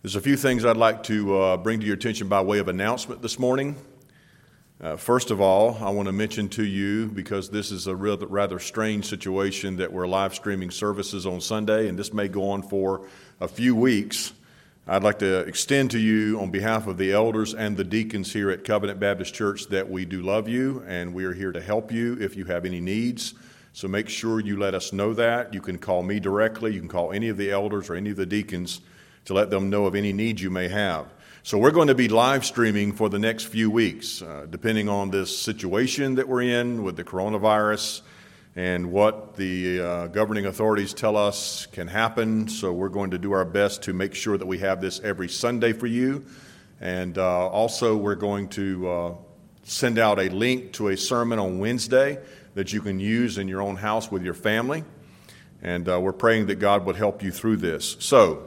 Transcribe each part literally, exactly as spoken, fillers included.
There's a few things I'd like to uh, bring to your attention by way of announcement this morning. Uh, first of all, I want to mention to you, because this is a real, rather strange situation, that we're live streaming services on Sunday, and this may go on for a few weeks. I'd like to extend to you, on behalf of the elders and the deacons here at Covenant Baptist Church, that we do love you, and we are here to help you if you have any needs. So make sure you let us know that. You can call me directly. You can call any of the elders or any of the deacons to let them know of any needs you may have. So we're going to be live streaming for the next few weeks, uh, depending on this situation that we're in with the coronavirus and what the uh, governing authorities tell us can happen. So we're going to do our best to make sure that we have this every Sunday for you. And uh, also we're going to uh, send out a link to a sermon on Wednesday that you can use in your own house with your family. And uh, we're praying that God would help you through this. So,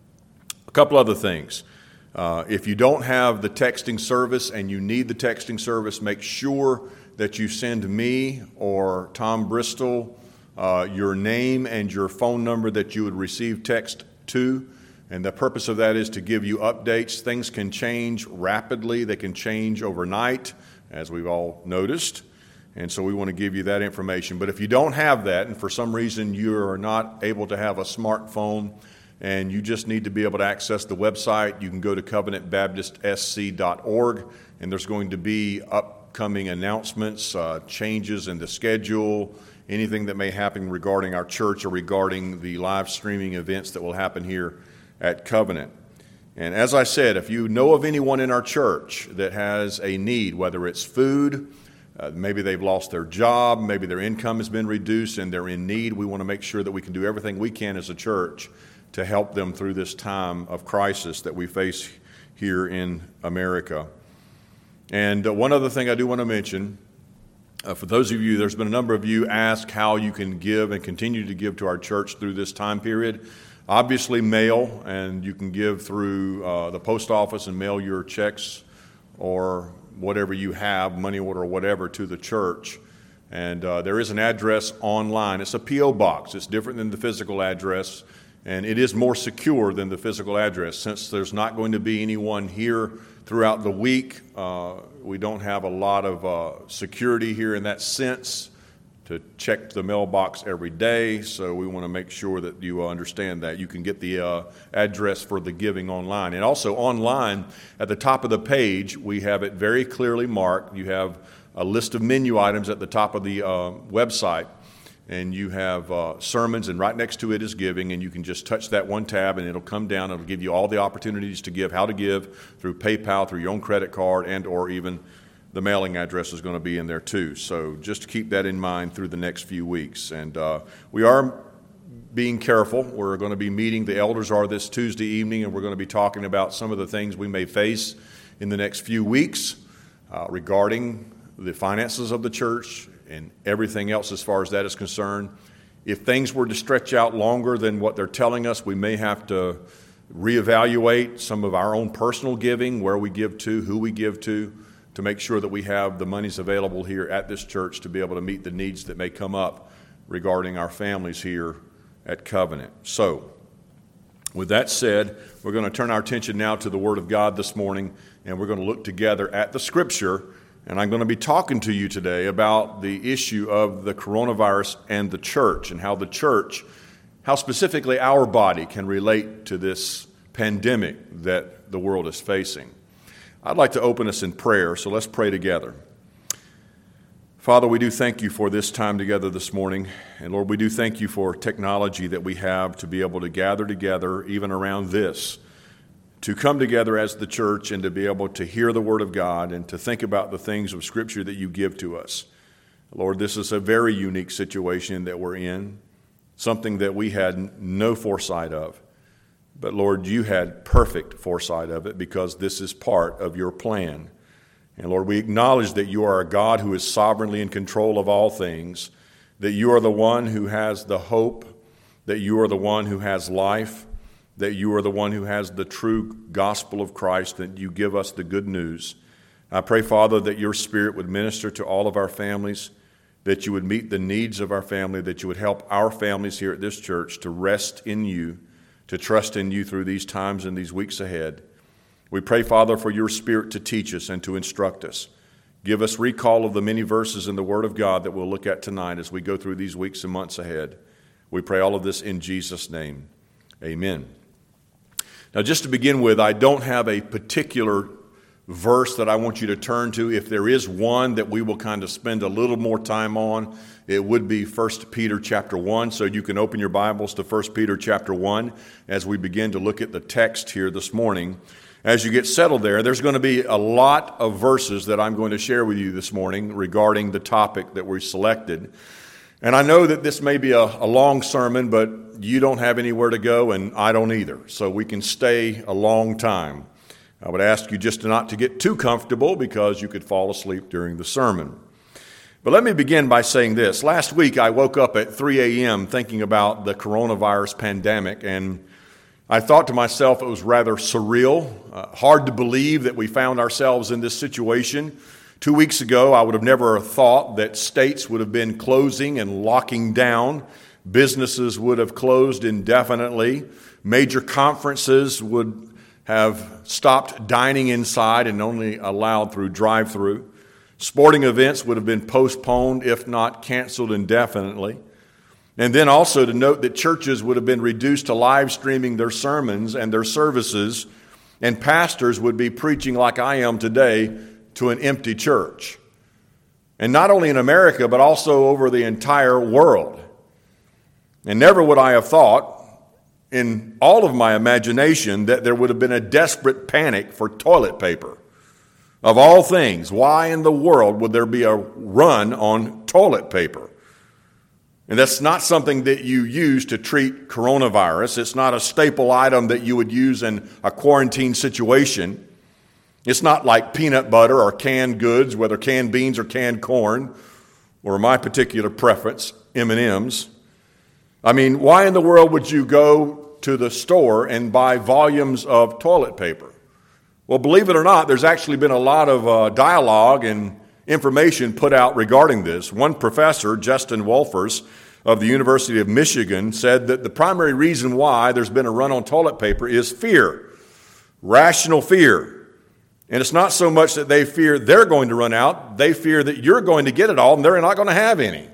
a couple other things. Uh, if you don't have the texting service and you need the texting service, make sure that you send me or Tom Bristol uh, your name and your phone number that you would receive text to. And the purpose of that is to give you updates. Things can change rapidly. They can change overnight, as we've all noticed. And so we want to give you that information. But if you don't have that, and for some reason you are not able to have a smartphone, and you just need to be able to access the website, you can go to covenant baptist s c dot org, and there's going to be upcoming announcements, uh, changes in the schedule, anything that may happen regarding our church or regarding the live streaming events that will happen here at Covenant. And as I said, if you know of anyone in our church that has a need, whether it's food, uh, maybe they've lost their job, maybe their income has been reduced and they're in need, we want to make sure that we can do everything we can as a church to help them through this time of crisis that we face here in America. And uh, one other thing I do want to mention, uh, for those of you, there's been a number of you ask how you can give and continue to give to our church through this time period. Obviously mail, and you can give through uh, the post office and mail your checks or whatever you have, money order or whatever, to the church. And uh, there is an address online. It's a P O box. It's different than the physical address. And it is more secure than the physical address. Since there's not going to be anyone here throughout the week, uh, we don't have a lot of uh, security here in that sense to check the mailbox every day. So we want to make sure that you understand that. You can get the uh, address for the giving online. And also online, at the top of the page, we have it very clearly marked. You have a list of menu items at the top of the uh, website. And you have uh, sermons, and right next to it is giving, and you can just touch that one tab, and it'll come down. It'll give you all the opportunities to give, how to give, through PayPal, through your own credit card, and or even the mailing address is going to be in there too. So just keep that in mind through the next few weeks. And uh, we are being careful. We're going to be meeting, the elders are this Tuesday evening, and we're going to be talking about some of the things we may face in the next few weeks uh, regarding the finances of the church and everything else as far as that is concerned. If things were to stretch out longer than what they're telling us, we may have to reevaluate some of our own personal giving, where we give to, who we give to, to make sure that we have the monies available here at this church to be able to meet the needs that may come up regarding our families here at Covenant. So, with that said, we're going to turn our attention now to the Word of God this morning, and we're going to look together at the Scripture. And I'm going to be talking to you today about the issue of the coronavirus and the church, and how the church, how specifically our body can relate to this pandemic that the world is facing. I'd like to open us in prayer, so let's pray together. Father, we do thank you for this time together this morning. And Lord, we do thank you for technology that we have to be able to gather together even around this, to come together as the church and to be able to hear the Word of God and to think about the things of Scripture that you give to us. Lord, this is a very unique situation that we're in, something that we had no foresight of. But Lord, you had perfect foresight of it, because this is part of your plan. And Lord, we acknowledge that you are a God who is sovereignly in control of all things, that you are the one who has the hope, that you are the one who has life, that you are the one who has the true gospel of Christ, that you give us the good news. I pray, Father, that your Spirit would minister to all of our families, that you would meet the needs of our family, that you would help our families here at this church to rest in you, to trust in you through these times and these weeks ahead. We pray, Father, for your Spirit to teach us and to instruct us. Give us recall of the many verses in the Word of God that we'll look at tonight as we go through these weeks and months ahead. We pray all of this in Jesus' name. Amen. Now, just to begin with, I don't have a particular verse that I want you to turn to. If there is one that we will kind of spend a little more time on, it would be First Peter chapter one. So you can open your Bibles to First Peter chapter one as we begin to look at the text here this morning. As you get settled there, there's going to be a lot of verses that I'm going to share with you this morning regarding the topic that we selected. And I know that this may be a, a long sermon, but you don't have anywhere to go, and I don't either. So we can stay a long time. I would ask you just not to get too comfortable because you could fall asleep during the sermon. But let me begin by saying this. Last week I woke up at three a.m. thinking about the coronavirus pandemic, and I thought to myself it was rather surreal, uh, hard to believe that we found ourselves in this situation. Two weeks ago, I would have never thought that states would have been closing and locking down. Businesses would have closed indefinitely. Major conferences would have stopped dining inside and only allowed through drive-through. Sporting events would have been postponed, if not canceled indefinitely. And then also to note that churches would have been reduced to live streaming their sermons and their services, and pastors would be preaching like I am today to an empty church. And not only in America, but also over the entire world. And never would I have thought in all of my imagination that there would have been a desperate panic for toilet paper. Of all things, why in the world would there be a run on toilet paper? And that's not something that you use to treat coronavirus. It's not a staple item that you would use in a quarantine situation. It's not like peanut butter or canned goods, whether canned beans or canned corn, or my particular preference, M and M's. I mean, why in the world would you go to the store and buy volumes of toilet paper? Well, believe it or not, there's actually been a lot of uh, dialogue and information put out regarding this. One professor, Justin Wolfers of the University of Michigan, said that the primary reason why there's been a run on toilet paper is fear, rational fear. And it's not so much that they fear they're going to run out, they fear that you're going to get it all and they're not going to have any.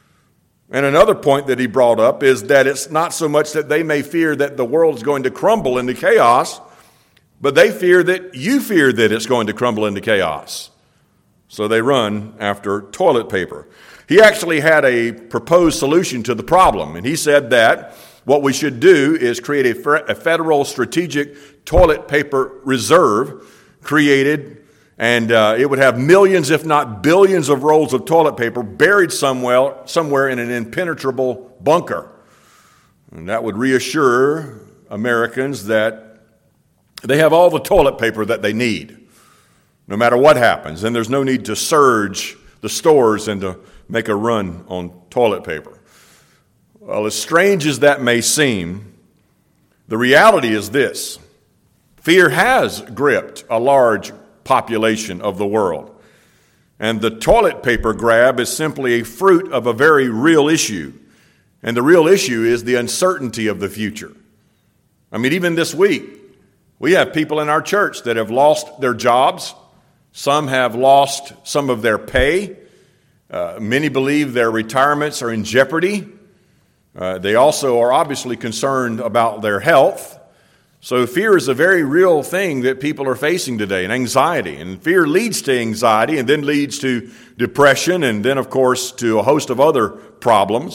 And another point that he brought up is that it's not so much that they may fear that the world is going to crumble into chaos, but they fear that you fear that it's going to crumble into chaos. So they run after toilet paper. He actually had a proposed solution to the problem, and he said that what we should do is create a federal strategic toilet paper reserve created, and uh, it would have millions, if not billions, of rolls of toilet paper buried somewhere, somewhere in an impenetrable bunker. And that would reassure Americans that they have all the toilet paper that they need, no matter what happens. And there's no need to surge the stores and to make a run on toilet paper. Well, as strange as that may seem, the reality is this. Fear has gripped a large population of the world. And the toilet paper grab is simply a fruit of a very real issue. And the real issue is the uncertainty of the future. I mean, even this week, we have people in our church that have lost their jobs. Some have lost some of their pay. Uh, many believe their retirements are in jeopardy. Uh, they also are obviously concerned about their health. So fear is a very real thing that people are facing today, and anxiety. And fear leads to anxiety and then leads to depression and then, of course, to a host of other problems.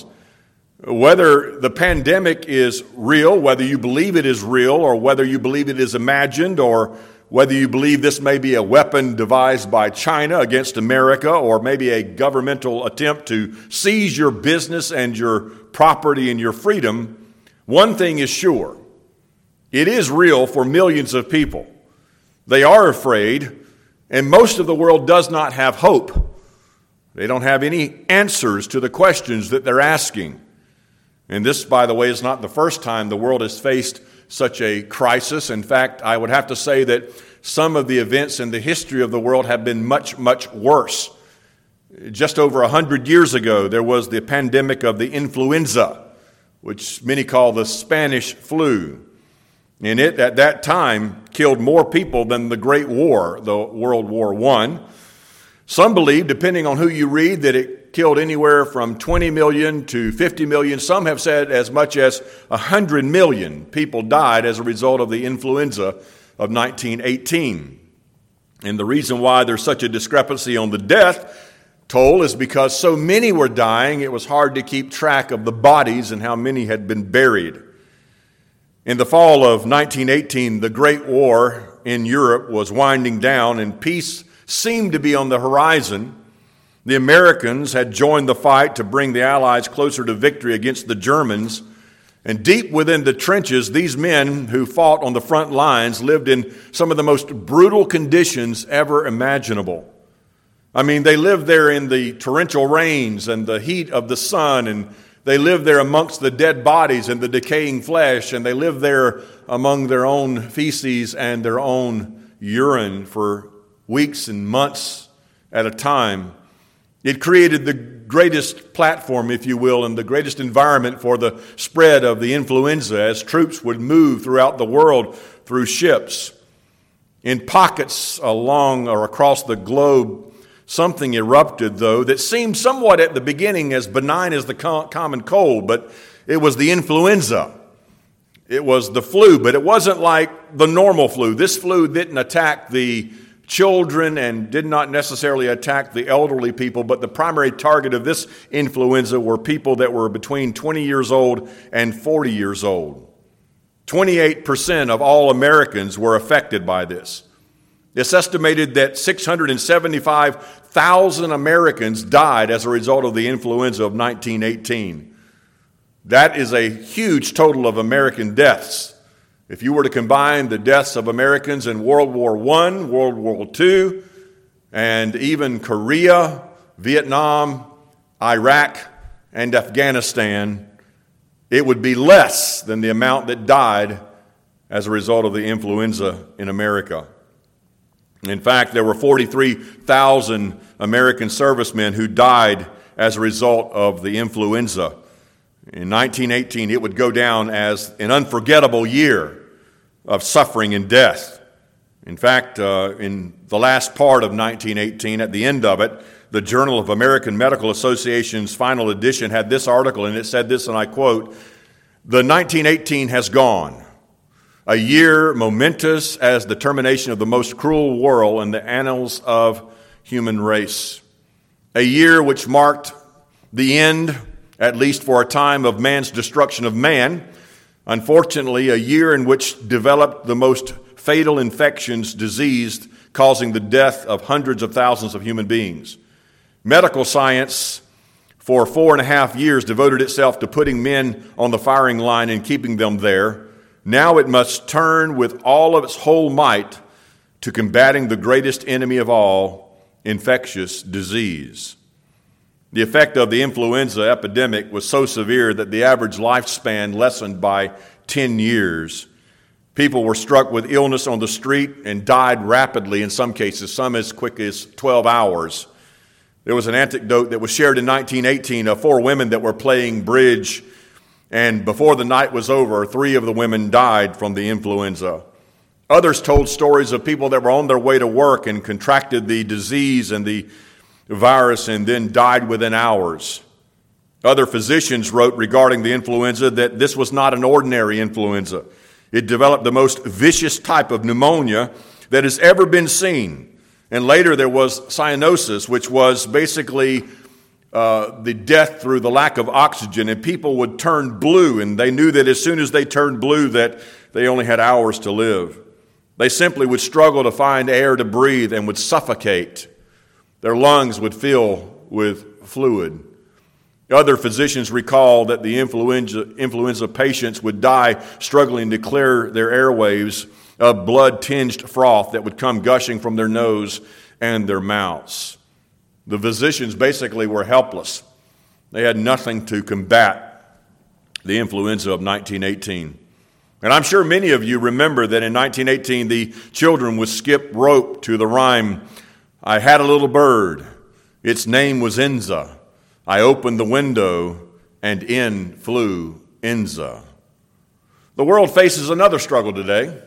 Whether the pandemic is real, whether you believe it is real, or whether you believe it is imagined, or whether you believe this may be a weapon devised by China against America, or maybe a governmental attempt to seize your business and your property and your freedom, one thing is sure. It is real for millions of people. They are afraid, and most of the world does not have hope. They don't have any answers to the questions that they're asking. And this, by the way, is not the first time the world has faced such a crisis. In fact, I would have to say that some of the events in the history of the world have been much, much worse. Just over a hundred years ago, there was the pandemic of the influenza, which many call the Spanish flu. And it, at that time, killed more people than the Great War, the World War One. Some believe, depending on who you read, that it killed anywhere from twenty million to fifty million. Some have said as much as one hundred million people died as a result of the influenza of nineteen eighteen. And the reason why there's such a discrepancy on the death toll is because so many were dying, it was hard to keep track of the bodies and how many had been buried. In the fall of nineteen eighteen, the Great War in Europe was winding down and peace seemed to be on the horizon. The Americans had joined the fight to bring the Allies closer to victory against the Germans. And deep within the trenches, these men who fought on the front lines lived in some of the most brutal conditions ever imaginable. I mean, they lived there in the torrential rains and the heat of the sun, and they lived there amongst the dead bodies and the decaying flesh, and they lived there among their own feces and their own urine for weeks and months at a time. It created the greatest platform, if you will, and the greatest environment for the spread of the influenza as troops would move throughout the world through ships. In pockets along or across the globe, something erupted, though, that seemed somewhat at the beginning as benign as the common cold, but it was the influenza. It was the flu, but it wasn't like the normal flu. This flu didn't attack the children and did not necessarily attack the elderly people, but the primary target of this influenza were people that were between twenty years old and forty years old. twenty-eight percent of all Americans were affected by this. It's estimated that six hundred seventy-five thousand Americans died as a result of the influenza of nineteen eighteen. That is a huge total of American deaths. If you were to combine the deaths of Americans in World War One, World War Two, and even Korea, Vietnam, Iraq, and Afghanistan, it would be less than the amount that died as a result of the influenza in America. In fact, there were forty-three thousand American servicemen who died as a result of the influenza. In nineteen eighteen, it would go down as an unforgettable year of suffering and death. In fact, uh, in the last part of nineteen eighteen, at the end of it, the Journal of American Medical Association's final edition had this article, and it said this, and I quote, "The nineteen eighteen has gone, a year momentous as the termination of the most cruel war in the annals of human race. A year which marked the end, at least for a time, of man's destruction of man. Unfortunately, a year in which developed the most fatal infections, disease, causing the death of hundreds of thousands of human beings. Medical science, for four and a half years, devoted itself to putting men on the firing line and keeping them there. Now it must turn with all of its whole might to combating the greatest enemy of all, infectious disease." The effect of the influenza epidemic was so severe that the average lifespan lessened by ten years. People were struck with illness on the street and died rapidly in some cases, some as quick as twelve hours. There was an anecdote that was shared in nineteen eighteen of four women that were playing bridge, and before the night was over, three of the women died from the influenza. Others told stories of people that were on their way to work and contracted the disease and the virus and then died within hours. Other physicians wrote regarding the influenza that this was not an ordinary influenza. It developed the most vicious type of pneumonia that has ever been seen. And later there was cyanosis, which was basically uh, the death through the lack of oxygen, and people would turn blue, and they knew that as soon as they turned blue that they only had hours to live. They simply would struggle to find air to breathe and would suffocate. Their lungs would fill with fluid. Other physicians recall that the influenza, influenza patients would die struggling to clear their airwaves of blood-tinged froth that would come gushing from their nose and their mouths. The physicians basically were helpless. They had nothing to combat the influenza of nineteen eighteen. And I'm sure many of you remember that in nineteen eighteen, the children would skip rope to the rhyme, "I had a little bird, its name was Enza. I opened the window, and in flew Enza." The world faces another struggle today,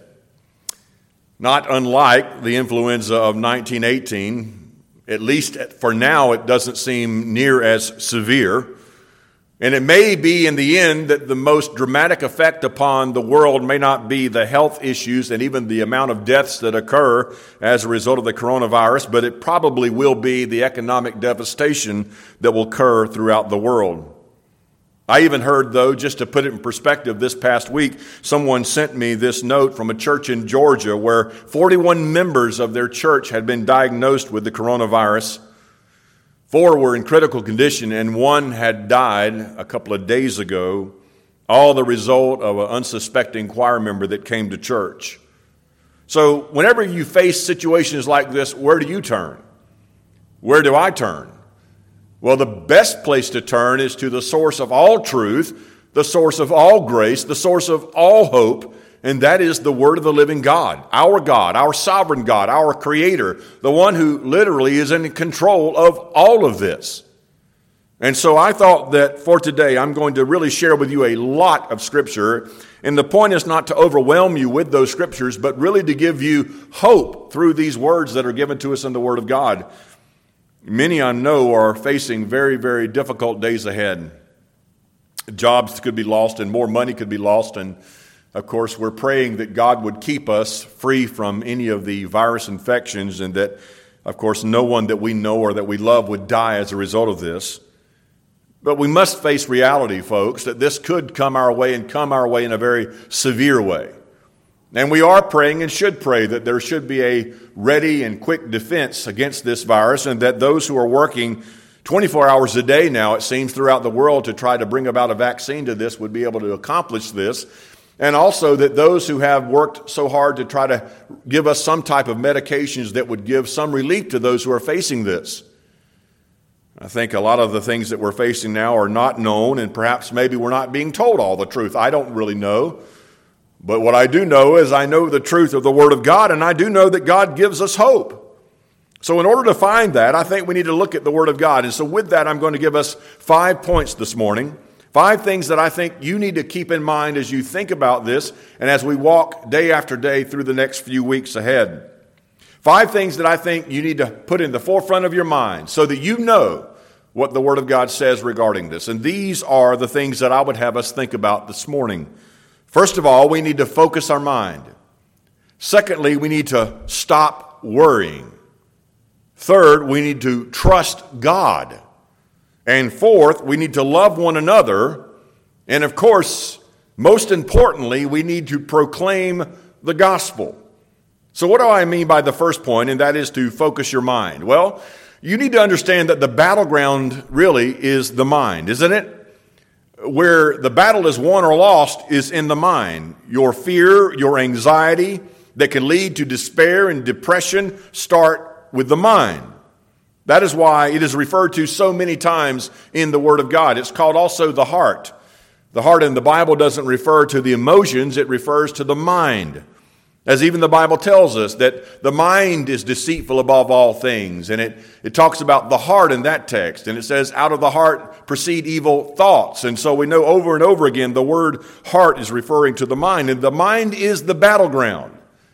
not unlike the influenza of nineteen eighteen. At least for now, it doesn't seem near as severe. And it may be in the end that the most dramatic effect upon the world may not be the health issues and even the amount of deaths that occur as a result of the coronavirus, but it probably will be the economic devastation that will occur throughout the world. I even heard, though, just to put it in perspective, this past week, someone sent me this note from a church in Georgia where forty-one members of their church had been diagnosed with the coronavirus. Four were in critical condition, and one had died a couple of days ago, all the result of an unsuspecting choir member that came to church. So whenever you face situations like this, where do you turn? Where do I turn? Well, the best place to turn is to the source of all truth, the source of all grace, the source of all hope, and that is the Word of the living God, our God, our sovereign God, our Creator, the one who literally is in control of all of this. And so I thought that for today, I'm going to really share with you a lot of Scripture, and the point is not to overwhelm you with those Scriptures, but really to give you hope through these words that are given to us in the Word of God. Many I know are facing very, very difficult days ahead. Jobs could be lost and more money could be lost. And of course, we're praying that God would keep us free from any of the virus infections and that, of course, no one that we know or that we love would die as a result of this. But we must face reality, folks, that this could come our way and come our way in a very severe way. And we are praying and should pray that there should be a ready and quick defense against this virus and that those who are working twenty-four hours a day now, it seems, throughout the world to try to bring about a vaccine to this would be able to accomplish this. And also that those who have worked so hard to try to give us some type of medications that would give some relief to those who are facing this. I think a lot of the things that we're facing now are not known, and perhaps maybe we're not being told all the truth. I don't really know. But what I do know is I know the truth of the Word of God, and I do know that God gives us hope. So in order to find that, I think we need to look at the Word of God. And so with that, I'm going to give us five points this morning, five things that I think you need to keep in mind as you think about this and as we walk day after day through the next few weeks ahead. Five things that I think you need to put in the forefront of your mind so that you know what the Word of God says regarding this. And these are the things that I would have us think about this morning. First of all, we need to focus our mind. Secondly, we need to stop worrying. Third, we need to trust God. And fourth, we need to love one another. And of course, most importantly, we need to proclaim the gospel. So what do I mean by the first point, and that is to focus your mind? Well, you need to understand that the battleground really is the mind, isn't it? Where the battle is won or lost is in the mind. Your fear, your anxiety that can lead to despair and depression start with the mind. That is why it is referred to so many times in the Word of God. It's called also the heart. The heart in the Bible doesn't refer to the emotions, it refers to the mind. As even the Bible tells us that the mind is deceitful above all things. And it, it talks about the heart in that text. And it says, out of the heart proceed evil thoughts. And so we know over and over again the word heart is referring to the mind. And the mind is the battleground.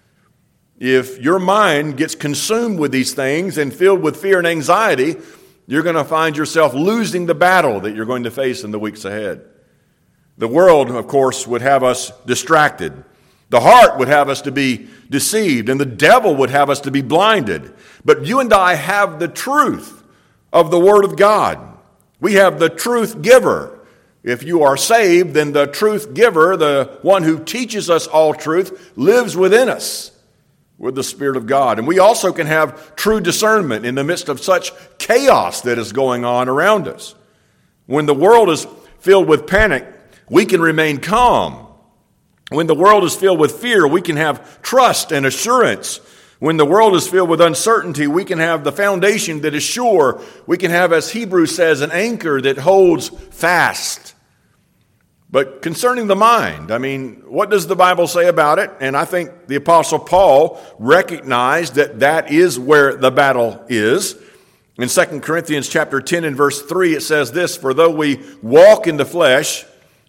If your mind gets consumed with these things and filled with fear and anxiety, you're going to find yourself losing the battle that you're going to face in the weeks ahead. The world, of course, would have us distracted. The heart would have us to be deceived, and the devil would have us to be blinded. But you and I have the truth of the Word of God. We have the truth giver. If you are saved, then the truth giver, the one who teaches us all truth, lives within us with the Spirit of God. And we also can have true discernment in the midst of such chaos that is going on around us. When the world is filled with panic, we can remain calm. When the world is filled with fear, we can have trust and assurance. When the world is filled with uncertainty, we can have the foundation that is sure. We can have, as Hebrews says, an anchor that holds fast. But concerning the mind, I mean, what does the Bible say about it? And I think the Apostle Paul recognized that that is where the battle is. In Second Corinthians chapter ten and verse three, it says this, "For though we walk in the flesh,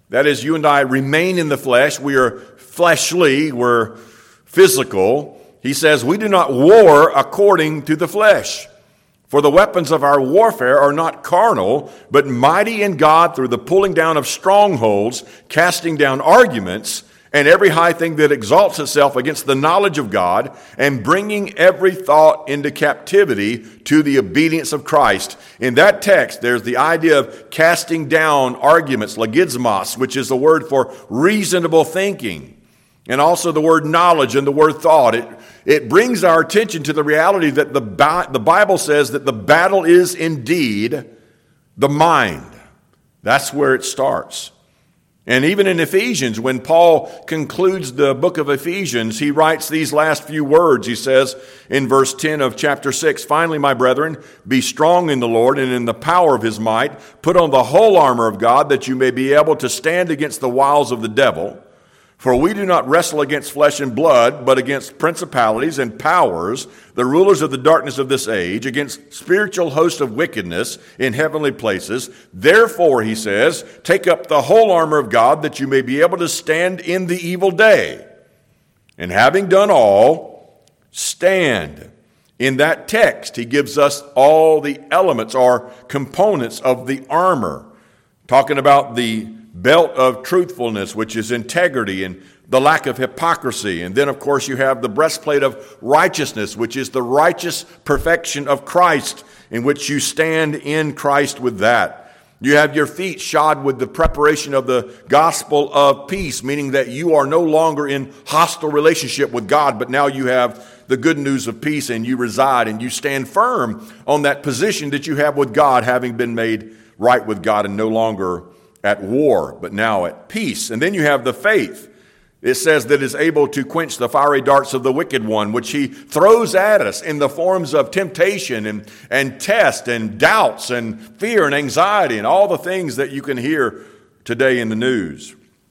That is, you and I remain in the flesh. We are fleshly. We're physical. He says, we do not war according to the flesh. For the weapons of our warfare are not carnal, but mighty in God through the pulling down of strongholds, casting down arguments, and every high thing that exalts itself against the knowledge of God, and bringing every thought into captivity to the obedience of Christ. In that text, there's the idea of casting down arguments, logizmos, which is the word for reasonable thinking, and also the word knowledge and the word thought. It, it brings our attention to the reality that the, the Bible says that the battle is indeed the mind. That's where it starts. And even in Ephesians, when Paul concludes the book of Ephesians, he writes these last few words. He says in verse ten of chapter six, finally, my brethren, be strong in the Lord and in the power of his might. Put on the whole armor of God that you may be able to stand against the wiles of the devil. For we do not wrestle against flesh and blood, but against principalities and powers, the rulers of the darkness of this age, against spiritual hosts of wickedness in heavenly places. Therefore, he says, take up the whole armor of God that you may be able to stand in the evil day. And having done all, stand. In that text, he gives us all the elements or components of the armor, talking about the belt of truthfulness, which is integrity and the lack of hypocrisy. And then, of course, you have the breastplate of righteousness, which is the righteous perfection of Christ, in which you stand in Christ with that. You have your feet shod with the preparation of the gospel of peace, meaning that you are no longer in hostile relationship with God, but now you have the good news of peace and you reside and you stand firm on that position that you have with God, having been made right with God and no longer at war, but now at peace. And then you have the faith. It says that is able to quench the fiery darts of the wicked one, which he throws at us in the forms of temptation and, and test and doubts and fear and anxiety and all the things that you can hear today in the news.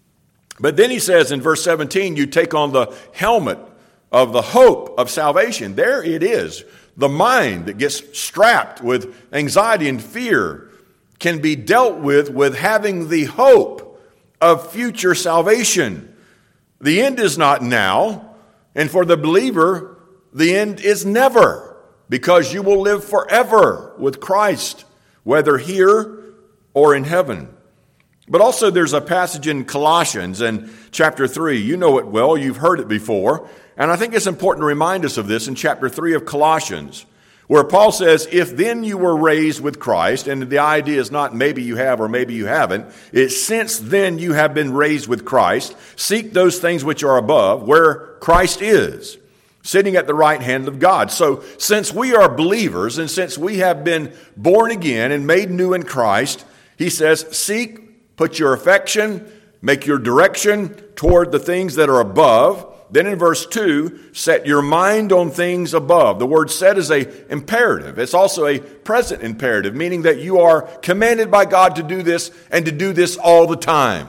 But then he says in verse seventeen, you take on the helmet of the hope of salvation. There it is. The mind that gets strapped with anxiety and fear can be dealt with with having the hope of future salvation. The end is not now, and for the believer, the end is never, because you will live forever with Christ, whether here or in heaven. But also there's a passage in Colossians in chapter three. You know it well. You've heard it before. And I think it's important to remind us of this in chapter three of Colossians, where Paul says, if then you were raised with Christ, and the idea is not maybe you have or maybe you haven't, it's since then you have been raised with Christ, seek those things which are above, where Christ is, sitting at the right hand of God. So since we are believers, and since we have been born again and made new in Christ, he says, seek, put your affection, make your direction toward the things that are above. Then in verse two, set your mind on things above. The word set is a imperative. It's also a present imperative, meaning that you are commanded by God to do this and to do this all the time.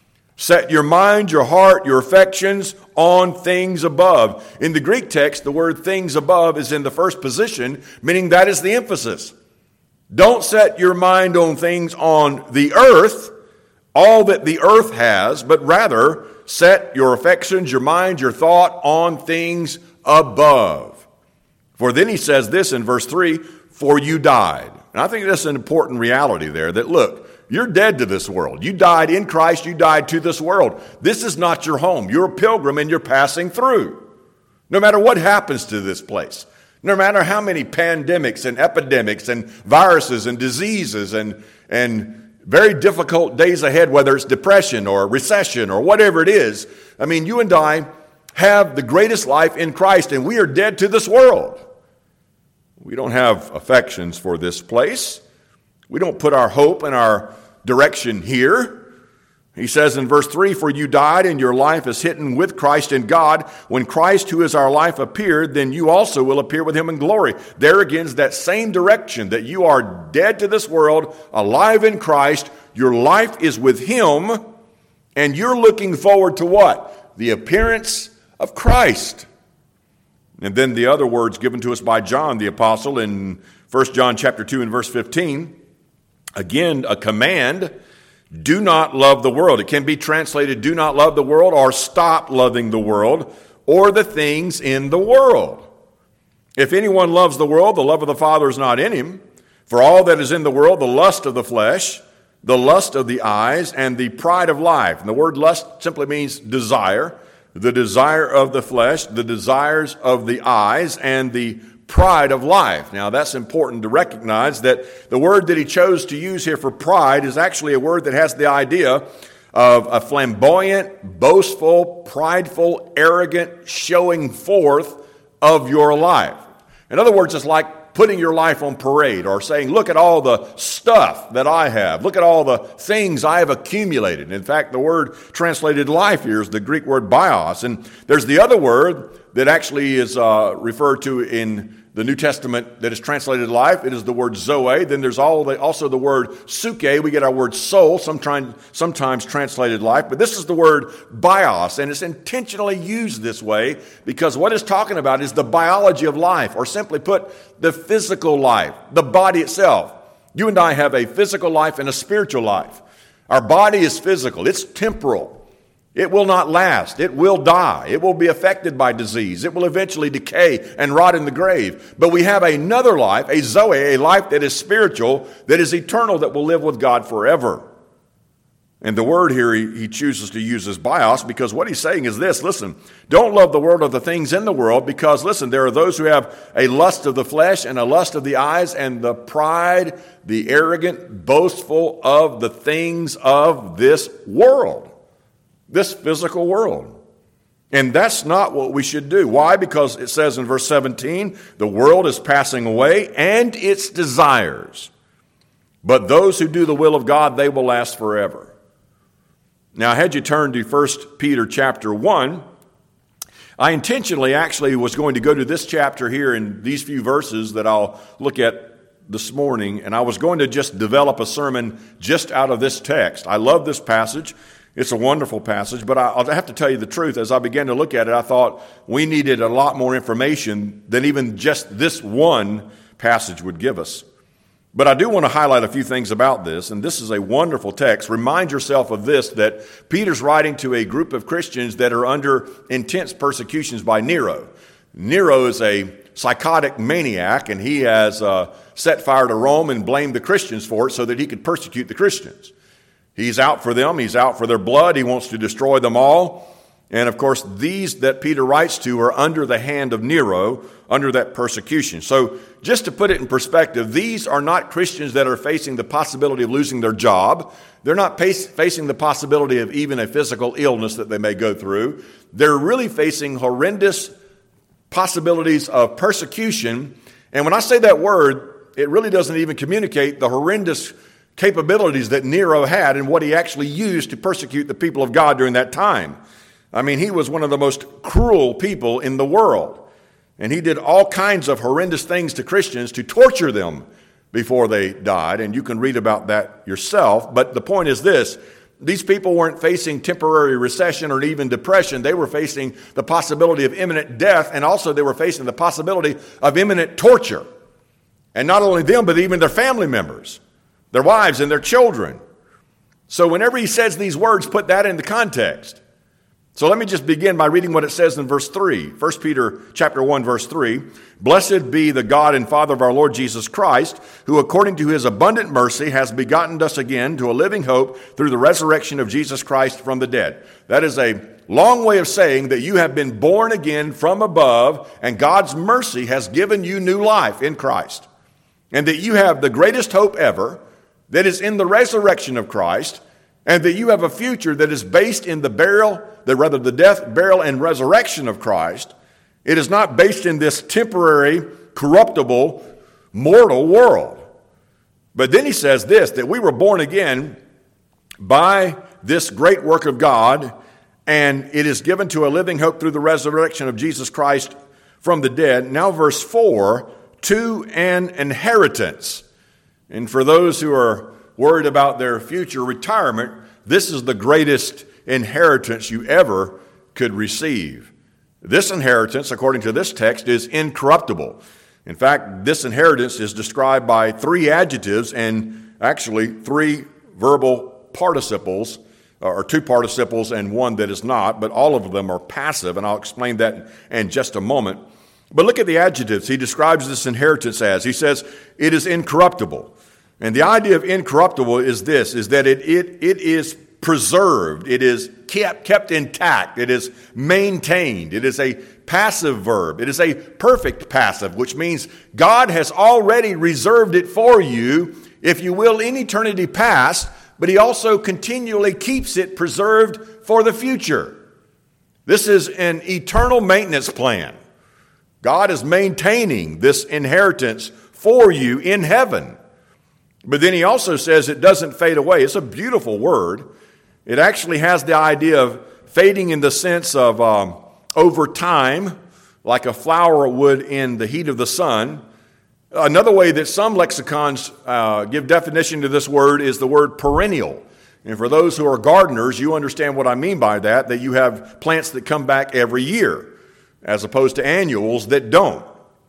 Set your mind, your heart, your affections on things above. In the Greek text, the word things above is in the first position, meaning that is the emphasis. Don't set your mind on things on the earth, all that the earth has, but rather set your affections, your mind, your thought on things above. For then he says this in verse three, for you died. And I think that's an important reality there, that look, you're dead to this world. You died in Christ, you died to this world. This is not your home. You're a pilgrim and you're passing through. No matter what happens to this place, no matter how many pandemics and epidemics and viruses and diseases and, and very difficult days ahead, whether it's depression or recession or whatever it is. I mean, you and I have the greatest life in Christ, and we are dead to this world. We don't have affections for this place. We don't put our hope and our direction here. He says in verse three, for you died and your life is hidden with Christ in God. When Christ, who is our life, appeared, then you also will appear with him in glory. There again is that same direction, that you are dead to this world, alive in Christ. Your life is with him, and you're looking forward to what? The appearance of Christ. And then the other words given to us by John the apostle in First John chapter two and verse fifteen. Again, a command. do not love the world. It can be translated, do not love the world, or stop loving the world, or the things in the world. If anyone loves the world, the love of the Father is not in him. For all that is in the world, the lust of the flesh, the lust of the eyes, and the pride of life. And the word lust simply means desire. The desire of the flesh, the desires of the eyes, and the pride of life. Now, that's important to recognize that the word that he chose to use here for pride is actually a word that has the idea of a flamboyant, boastful, prideful, arrogant showing forth of your life. In other words, it's like putting your life on parade or saying, look at all the stuff that I have. Look at all the things I have accumulated. In fact, the word translated life here is the Greek word bios. And there's the other word that actually is uh, referred to in the New Testament that is translated life. It is the word zoe. Then there's all the, also the word suke. We get our word soul, sometimes, sometimes translated life. But this is the word bios, and it's intentionally used this way because what it's talking about is the biology of life, or simply put, the physical life, the body itself. You and I have a physical life and a spiritual life. Our body is physical. It's temporal. It will not last. It will die. It will be affected by disease. It will eventually decay and rot in the grave. But we have another life, a zoe, a life that is spiritual, that is eternal, that will live with God forever. And the word here he, he chooses to use is bios because what he's saying is this: listen, don't love the world or the things in the world because, listen, there are those who have a lust of the flesh and a lust of the eyes and the pride, the arrogant, boastful of the things of this world. This physical world. And that's not what we should do. Why? Because it says in verse seventeen, the world is passing away and its desires. But those who do the will of God, they will last forever. Now, I had you turn to First Peter chapter one. I intentionally actually was going to go to this chapter here in these few verses that I'll look at this morning, and I was going to just develop a sermon just out of this text. I love this passage. It's a wonderful passage, but I'll have to tell you the truth. As I began to look at it, I thought we needed a lot more information than even just this one passage would give us. But I do want to highlight a few things about this, and this is a wonderful text. Remind yourself of this, that Peter's writing to a group of Christians that are under intense persecutions by Nero. Nero is a psychotic maniac, and he has uh, set fire to Rome and blamed the Christians for it so that he could persecute the Christians. He's out for them. He's out for their blood. He wants to destroy them all. And, of course, these that Peter writes to are under the hand of Nero, under that persecution. So just to put it in perspective, these are not Christians that are facing the possibility of losing their job. They're not pace, facing the possibility of even a physical illness that they may go through. They're really facing horrendous possibilities of persecution. And when I say that word, it really doesn't even communicate the horrendous capabilities that Nero had and what he actually used to persecute the people of God during that time. I mean, he was one of the most cruel people in the world. And he did all kinds of horrendous things to Christians to torture them before they died. And you can read about that yourself. But the point is this: these people weren't facing temporary recession or even depression. They were facing the possibility of imminent death, and also they were facing the possibility of imminent torture. And not only them, but even their family members, their wives and their children. So whenever he says these words, put that into context. So let me just begin by reading what it says in verse three. First Peter chapter one, verse three. Blessed be the God and Father of our Lord Jesus Christ, who according to his abundant mercy has begotten us again to a living hope through the resurrection of Jesus Christ from the dead. That is a long way of saying that you have been born again from above, and God's mercy has given you new life in Christ. And that you have the greatest hope ever, that is in the resurrection of Christ, and that you have a future that is based in the burial, the rather the death, burial, and resurrection of Christ. It is not based in this temporary, corruptible, mortal world. But then he says this, that we were born again by this great work of God, and it is given to a living hope through the resurrection of Jesus Christ from the dead. Now verse four, to an inheritance. And for those who are worried about their future retirement, this is the greatest inheritance you ever could receive. This inheritance, according to this text, is incorruptible. In fact, this inheritance is described by three adjectives and actually three verbal participles, or two participles and one that is not, but all of them are passive, and I'll explain that in just a moment. But look at the adjectives he describes this inheritance as. He says, it is incorruptible. And the idea of incorruptible is this, is that it, it, it is preserved, it is kept, kept intact, it is maintained, it is a passive verb, it is a perfect passive, which means God has already reserved it for you, if you will, in eternity past, but he also continually keeps it preserved for the future. This is an eternal maintenance plan. God is maintaining this inheritance for you in heaven. But then he also says it doesn't fade away. It's a beautiful word. It actually has the idea of fading in the sense of um, over time, like a flower would in the heat of the sun. Another way that some lexicons uh, give definition to this word is the word perennial. And for those who are gardeners, you understand what I mean by that, that you have plants that come back every year, as opposed to annuals that don't.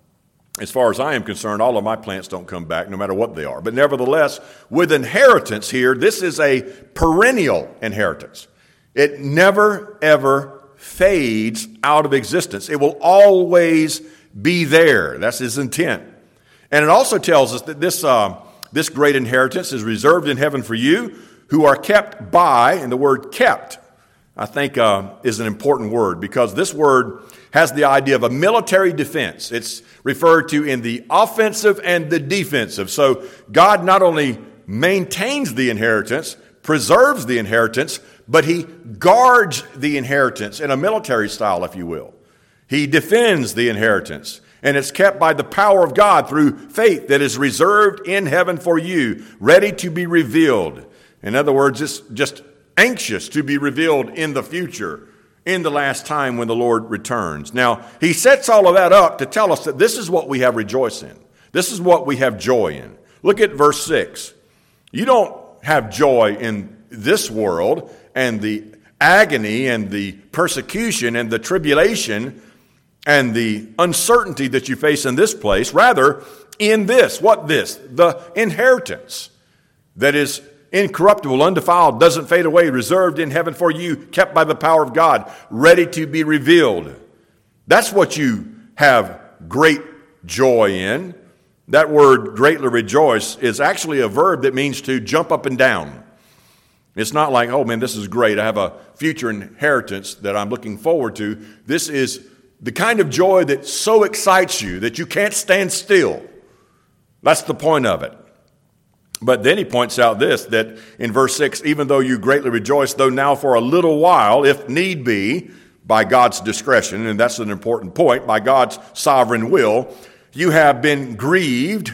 As far as I am concerned, all of my plants don't come back, no matter what they are. But nevertheless, with inheritance here, this is a perennial inheritance. It never, ever fades out of existence. It will always be there. That's his intent. And it also tells us that this, uh, this great inheritance is reserved in heaven for you who are kept by, and the word kept, I think, uh, is an important word, because this word has the idea of a military defense. It's referred to in the offensive and the defensive. So God not only maintains the inheritance, preserves the inheritance, but he guards the inheritance in a military style, if you will. He defends the inheritance, and it's kept by the power of God through faith that is reserved in heaven for you, ready to be revealed. In other words, it's just anxious to be revealed in the future, in the last time when the Lord returns. Now, he sets all of that up to tell us that this is what we have rejoice in. This is what we have joy in. Look at verse six. You don't have joy in this world and the agony and the persecution and the tribulation and the uncertainty that you face in this place. Rather, in this, what this? The inheritance that is incorruptible, undefiled, doesn't fade away, reserved in heaven for you, kept by the power of God, ready to be revealed. That's what you have great joy in. That word, greatly rejoice, is actually a verb that means to jump up and down. It's not like, oh man, this is great, I have a future inheritance that I'm looking forward to. This is the kind of joy that so excites you that you can't stand still. That's the point of it. But then he points out this, that in verse six, even though you greatly rejoice, though now for a little while, if need be, by God's discretion, and that's an important point, by God's sovereign will, you have been grieved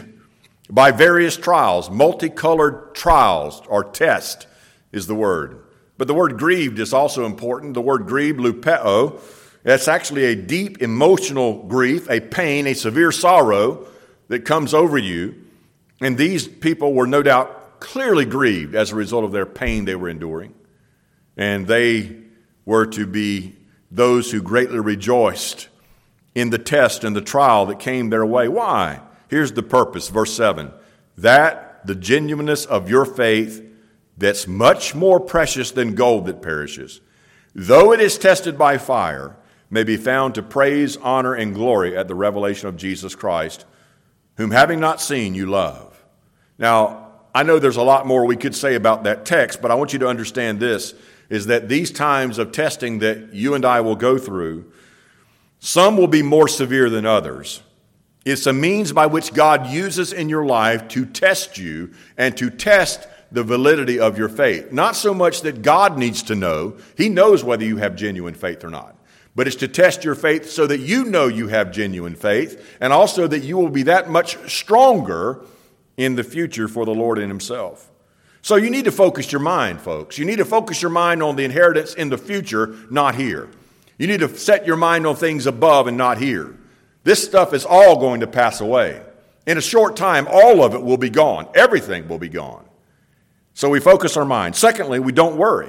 by various trials, multicolored trials, or test is the word. But the word grieved is also important. The word grieved, lupeo, that's actually a deep emotional grief, a pain, a severe sorrow that comes over you. And these people were no doubt clearly grieved as a result of their pain they were enduring. And they were to be those who greatly rejoiced in the test and the trial that came their way. Why? Here's the purpose, verse seven. That the genuineness of your faith, that's much more precious than gold that perishes, though it is tested by fire, may be found to praise, honor, and glory at the revelation of Jesus Christ, whom having not seen you love. Now, I know there's a lot more we could say about that text, but I want you to understand this, is that these times of testing that you and I will go through, some will be more severe than others. It's a means by which God uses in your life to test you and to test the validity of your faith. Not so much that God needs to know. He knows whether you have genuine faith or not. But it's to test your faith so that you know you have genuine faith, and also that you will be that much stronger in the future for the Lord in himself. So you need to focus your mind, folks. You need to focus your mind on the inheritance in the future, not here. You need to set your mind on things above and not here. This stuff is all going to pass away. In a short time, all of it will be gone. Everything will be gone. So we focus our mind. Secondly, we don't worry.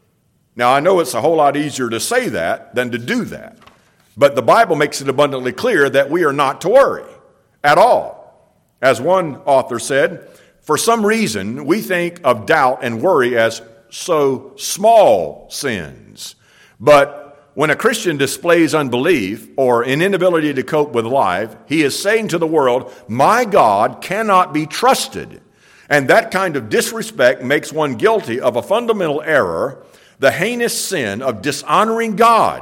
Now, I know it's a whole lot easier to say that than to do that. But the Bible makes it abundantly clear that we are not to worry at all. As one author said, For some reason, we think of doubt and worry as so small sins. But when a Christian displays unbelief or an inability to cope with life, he is saying to the world, my God cannot be trusted. And that kind of disrespect makes one guilty of a fundamental error, the heinous sin of dishonoring God.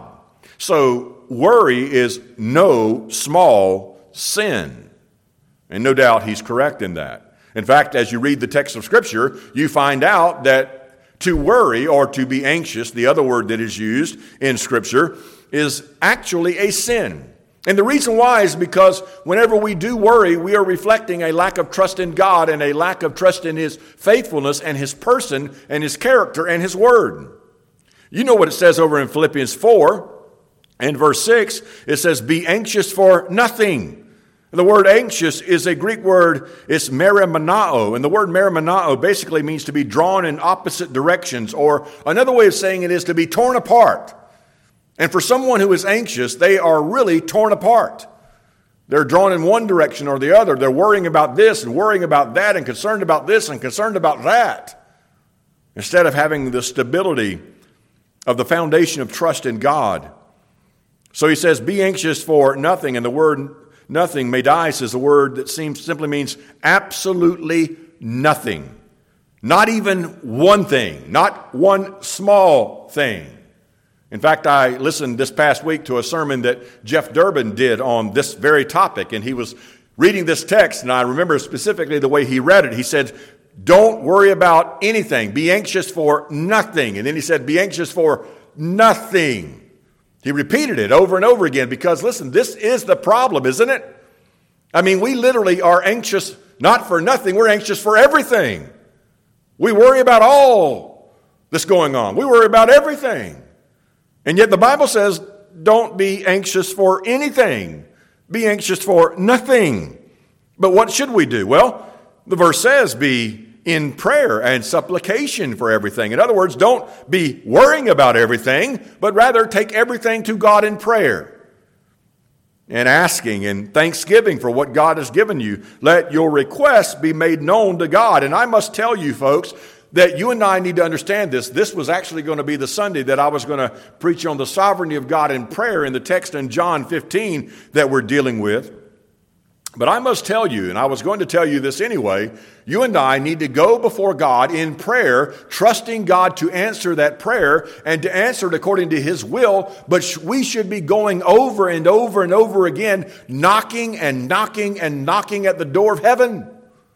So worry is no small sin. And no doubt he's correct in that. In fact, as you read the text of Scripture, you find out that to worry or to be anxious, the other word that is used in Scripture, is actually a sin. And the reason why is because whenever we do worry, we are reflecting a lack of trust in God and a lack of trust in His faithfulness and His person and His character and His word. You know what it says over in Philippians four and verse six. It says, be anxious for nothing. The word anxious is a Greek word, it's merimenao, and the word merimenao basically means to be drawn in opposite directions, or another way of saying it is to be torn apart. And for someone who is anxious, they are really torn apart. They're drawn in one direction or the other. They're worrying about this and worrying about that and concerned about this and concerned about that, instead of having the stability of the foundation of trust in God. So he says, be anxious for nothing, and the word nothing, medais, is a word that seems simply means absolutely nothing. Not even one thing, not one small thing. In fact, I listened this past week to a sermon that Jeff Durbin did on this very topic, and he was reading this text, and I remember specifically the way he read it. He said, don't worry about anything. Be anxious for nothing. And then he said, be anxious for nothing. He repeated it over and over again because, listen, this is the problem, isn't it? I mean, we literally are anxious not for nothing. We're anxious for everything. We worry about all that's going on. We worry about everything. And yet the Bible says, don't be anxious for anything. Be anxious for nothing. But what should we do? Well, the verse says, be in prayer and supplication for everything. In other words, don't be worrying about everything, but rather take everything to God in prayer and asking and thanksgiving for what God has given you. Let your requests be made known to God. And I must tell you, folks, that you and I need to understand this. This was actually going to be the Sunday that I was going to preach on the sovereignty of God in prayer in the text in John fifteen that we're dealing with. But I must tell you, and I was going to tell you this anyway, you and I need to go before God in prayer, trusting God to answer that prayer and to answer it according to His will. But we should be going over and over and over again, knocking and knocking and knocking at the door of heaven.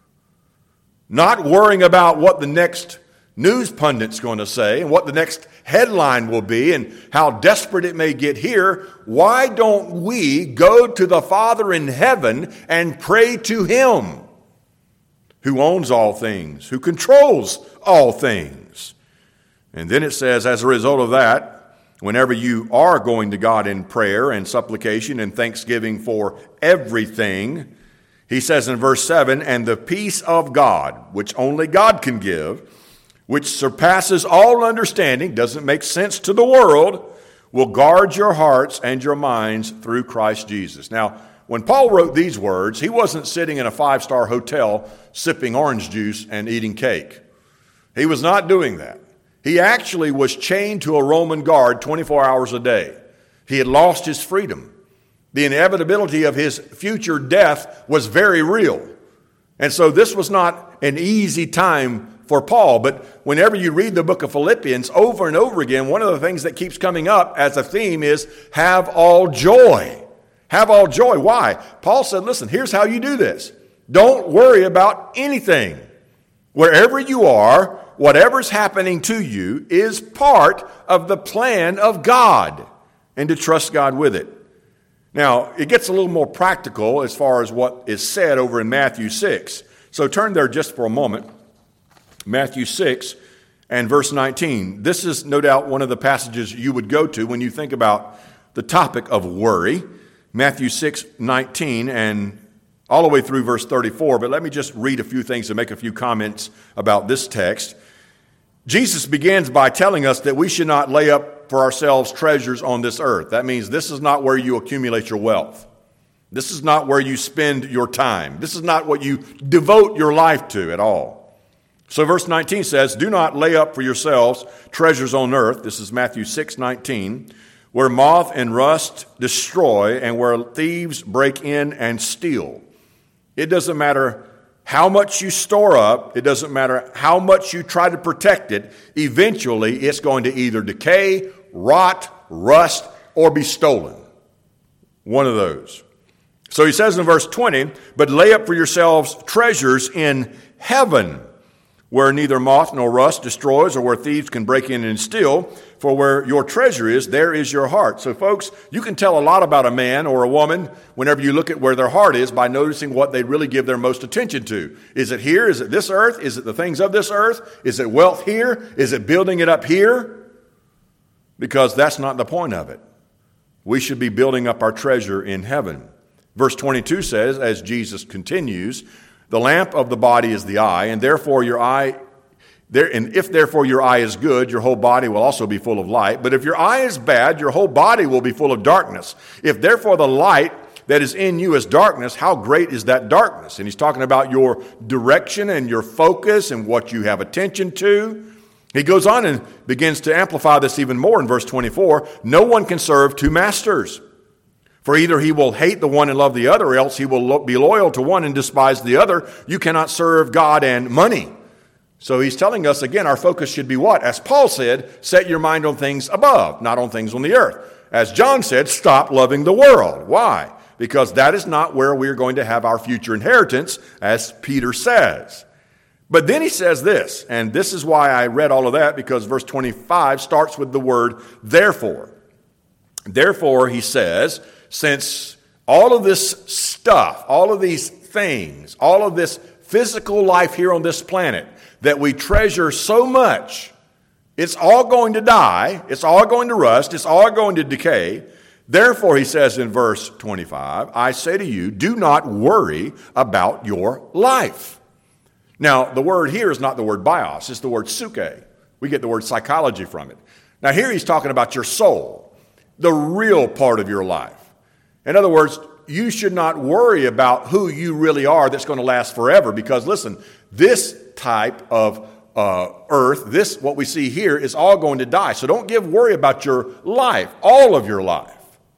Not worrying about what the next news pundit's going to say and what the next headline will be and how desperate it may get here. Why don't we go to the Father in heaven and pray to Him who owns all things, who controls all things? And then it says, as a result of that, whenever you are going to God in prayer and supplication and thanksgiving for everything, he says in verse seven, and the peace of God, which only God can give, which surpasses all understanding, doesn't make sense to the world, will guard your hearts and your minds through Christ Jesus. Now, when Paul wrote these words, he wasn't sitting in a five-star hotel sipping orange juice and eating cake. He was not doing that. He actually was chained to a Roman guard twenty-four hours a day. He had lost his freedom. The inevitability of his future death was very real. And so this was not an easy time for Paul. But whenever you read the book of Philippians over and over again, one of the things that keeps coming up as a theme is have all joy. Have all joy. Why? Paul said, listen, here's how you do this. Don't worry about anything. Wherever you are, whatever's happening to you is part of the plan of God, and to trust God with it. Now, it gets a little more practical as far as what is said over in Matthew six. So turn there just for a moment. Matthew six and verse nineteen. This is no doubt one of the passages you would go to when you think about the topic of worry. Matthew six nineteen and all the way through verse thirty-four. But let me just read a few things and make a few comments about this text. Jesus begins by telling us that we should not lay up for ourselves treasures on this earth. That means this is not where you accumulate your wealth. This is not where you spend your time. This is not what you devote your life to at all. So verse nineteen says, do not lay up for yourselves treasures on earth. This is Matthew six nineteen, where moth and rust destroy and where thieves break in and steal. It doesn't matter how much you store up. It doesn't matter how much you try to protect it. Eventually, it's going to either decay, rot, rust, or be stolen. One of those. So he says in verse twenty, but lay up for yourselves treasures in heaven, where neither moth nor rust destroys, or where thieves can break in and steal. For where your treasure is, there is your heart. So folks, you can tell a lot about a man or a woman whenever you look at where their heart is by noticing what they really give their most attention to. Is it here? Is it this earth? Is it the things of this earth? Is it wealth here? Is it building it up here? Because that's not the point of it. We should be building up our treasure in heaven. Verse twenty-two says, as Jesus continues, the lamp of the body is the eye, and therefore your eye, there, and if therefore your eye is good, your whole body will also be full of light. But if your eye is bad, your whole body will be full of darkness. If therefore the light that is in you is darkness, how great is that darkness? And he's talking about your direction and your focus and what you have attention to. He goes on and begins to amplify this even more in verse twenty-four. No one can serve two masters. For either he will hate the one and love the other, or else he will lo- be loyal to one and despise the other. You cannot serve God and money. So he's telling us, again, our focus should be what? As Paul said, set your mind on things above, not on things on the earth. As John said, stop loving the world. Why? Because that is not where we're going to have our future inheritance, as Peter says. But then he says this, and this is why I read all of that, because verse twenty-five starts with the word therefore. Therefore, he says, since all of this stuff, all of these things, all of this physical life here on this planet that we treasure so much, it's all going to die, it's all going to rust, it's all going to decay. Therefore, he says in verse twenty-five, I say to you, do not worry about your life. Now, the word here is not the word bios, it's the word suke. We get the word psychology from it. Now, here he's talking about your soul, the real part of your life. In other words, you should not worry about who you really are that's going to last forever, because listen, this type of uh, earth, this, what we see here, is all going to die. So don't give worry about your life, all of your life.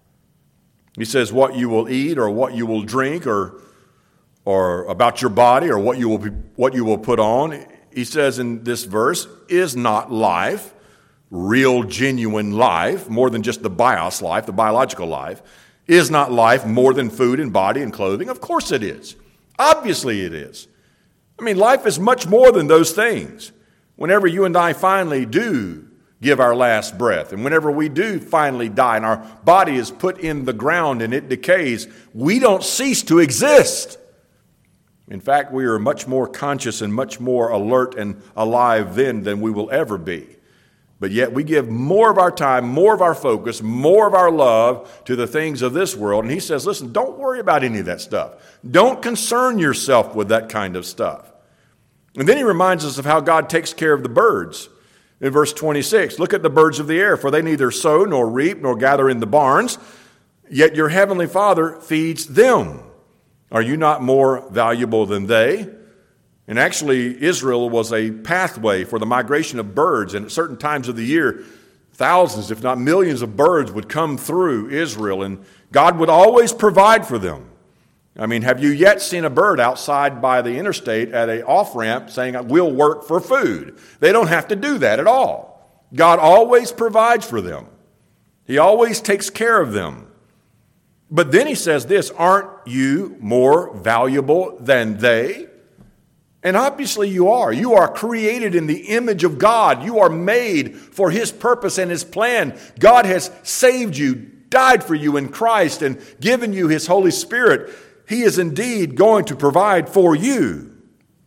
He says what you will eat or what you will drink or or about your body or what you will be, what you will put on. He says in this verse, is not life, real, genuine life, more than just the bios life, the biological life. Is not life more than food and body and clothing? Of course it is. Obviously it is. I mean, life is much more than those things. Whenever you and I finally do give our last breath, and whenever we do finally die and our body is put in the ground and it decays, we don't cease to exist. In fact, we are much more conscious and much more alert and alive then than we will ever be. But yet we give more of our time, more of our focus, more of our love to the things of this world. And he says, listen, don't worry about any of that stuff. Don't concern yourself with that kind of stuff. And then he reminds us of how God takes care of the birds. In verse twenty-six, look at the birds of the air, for they neither sow nor reap nor gather in the barns, yet your heavenly Father feeds them. Are you not more valuable than they? And actually, Israel was a pathway for the migration of birds. And at certain times of the year, thousands, if not millions of birds would come through Israel. And God would always provide for them. I mean, have you yet seen a bird outside by the interstate at an off-ramp saying, we'll work for food? They don't have to do that at all. God always provides for them. He always takes care of them. But then he says this, aren't you more valuable than they? And obviously you are. You are created in the image of God. You are made for his purpose and his plan. God has saved you, died for you in Christ, and given you his Holy Spirit. He is indeed going to provide for you.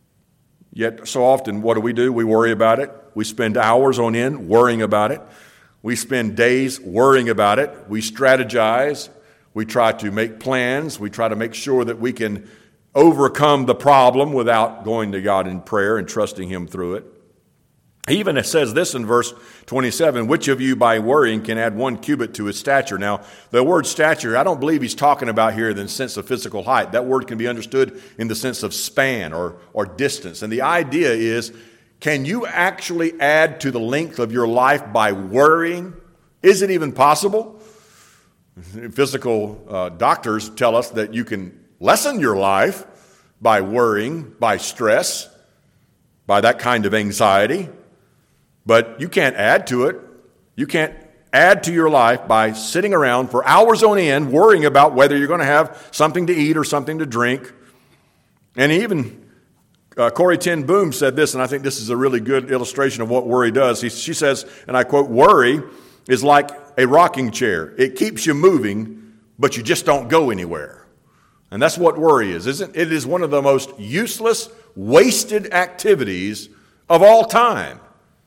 Yet so often, what do we do? We worry about it. We spend hours on end worrying about it. We spend days worrying about it. We strategize. We try to make plans. We try to make sure that we can overcome the problem without going to God in prayer and trusting him through it. He even says this in verse twenty-seven, which of you by worrying can add one cubit to his stature? Now, the word stature, I don't believe he's talking about here in the sense of physical height. That word can be understood in the sense of span or, or distance. And the idea is, can you actually add to the length of your life by worrying? Is it even possible? Physical uh, doctors tell us that you can lessen your life by worrying, by stress, by that kind of anxiety. But you can't add to it. You can't add to your life by sitting around for hours on end worrying about whether you're going to have something to eat or something to drink. And even uh, Corrie ten Boom said this, and I think this is a really good illustration of what worry does. He, she says, and I quote, worry is like a rocking chair. It keeps you moving, but you just don't go anywhere. And that's what worry is, isn't it? It is one of the most useless, wasted activities of all time.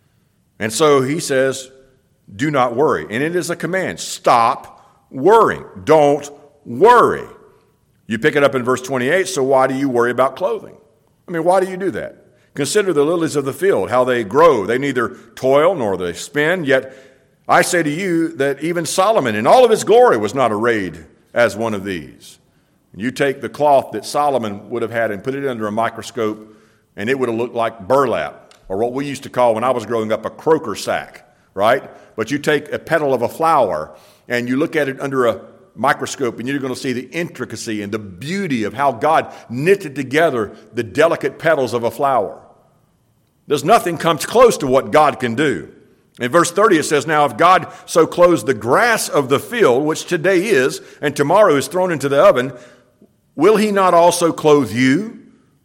And so he says, do not worry. And it is a command. Stop worrying. Don't worry. You pick it up in verse twenty-eight, so why do you worry about clothing? I mean, why do you do that? Consider the lilies of the field, how they grow. They neither toil nor they spin, yet I say to you that even Solomon in all of his glory was not arrayed as one of these. You take the cloth that Solomon would have had and put it under a microscope, and it would have looked like burlap, or what we used to call when I was growing up a croaker sack, right? But you take a petal of a flower and you look at it under a microscope and you're going to see the intricacy and the beauty of how God knitted together the delicate petals of a flower. There's nothing comes close to what God can do. In verse thirty it says, now if God so clothes the grass of the field, which today is and tomorrow is thrown into the oven, will he not also clothe you?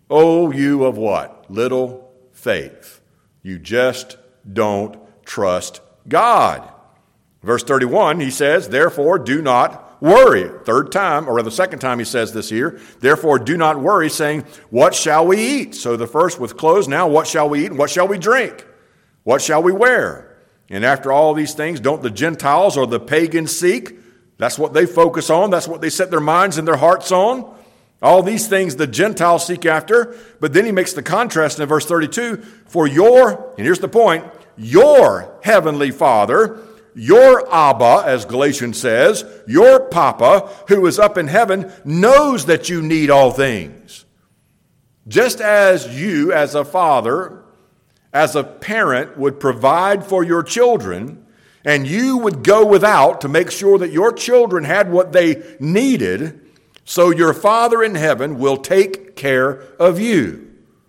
O you of what? Little faith. You just don't trust God. Verse thirty-one, he says, therefore do not worry. Third time, or the second time he says this here, therefore do not worry, saying, what shall we eat? So the first with clothes, now what shall we eat and what shall we drink? What shall we wear? And after all these things, don't the Gentiles or the pagans seek? That's what they focus on. That's what they set their minds and their hearts on. All these things the Gentiles seek after. But then he makes the contrast in verse thirty-two. For your, and here's the point, your heavenly Father, your Abba, as Galatians says, your Papa, who is up in heaven, knows that you need all things. Just as you, as a father, as a parent, would provide for your children, and you would go without to make sure that your children had what they needed, so your Father in heaven will take care of you.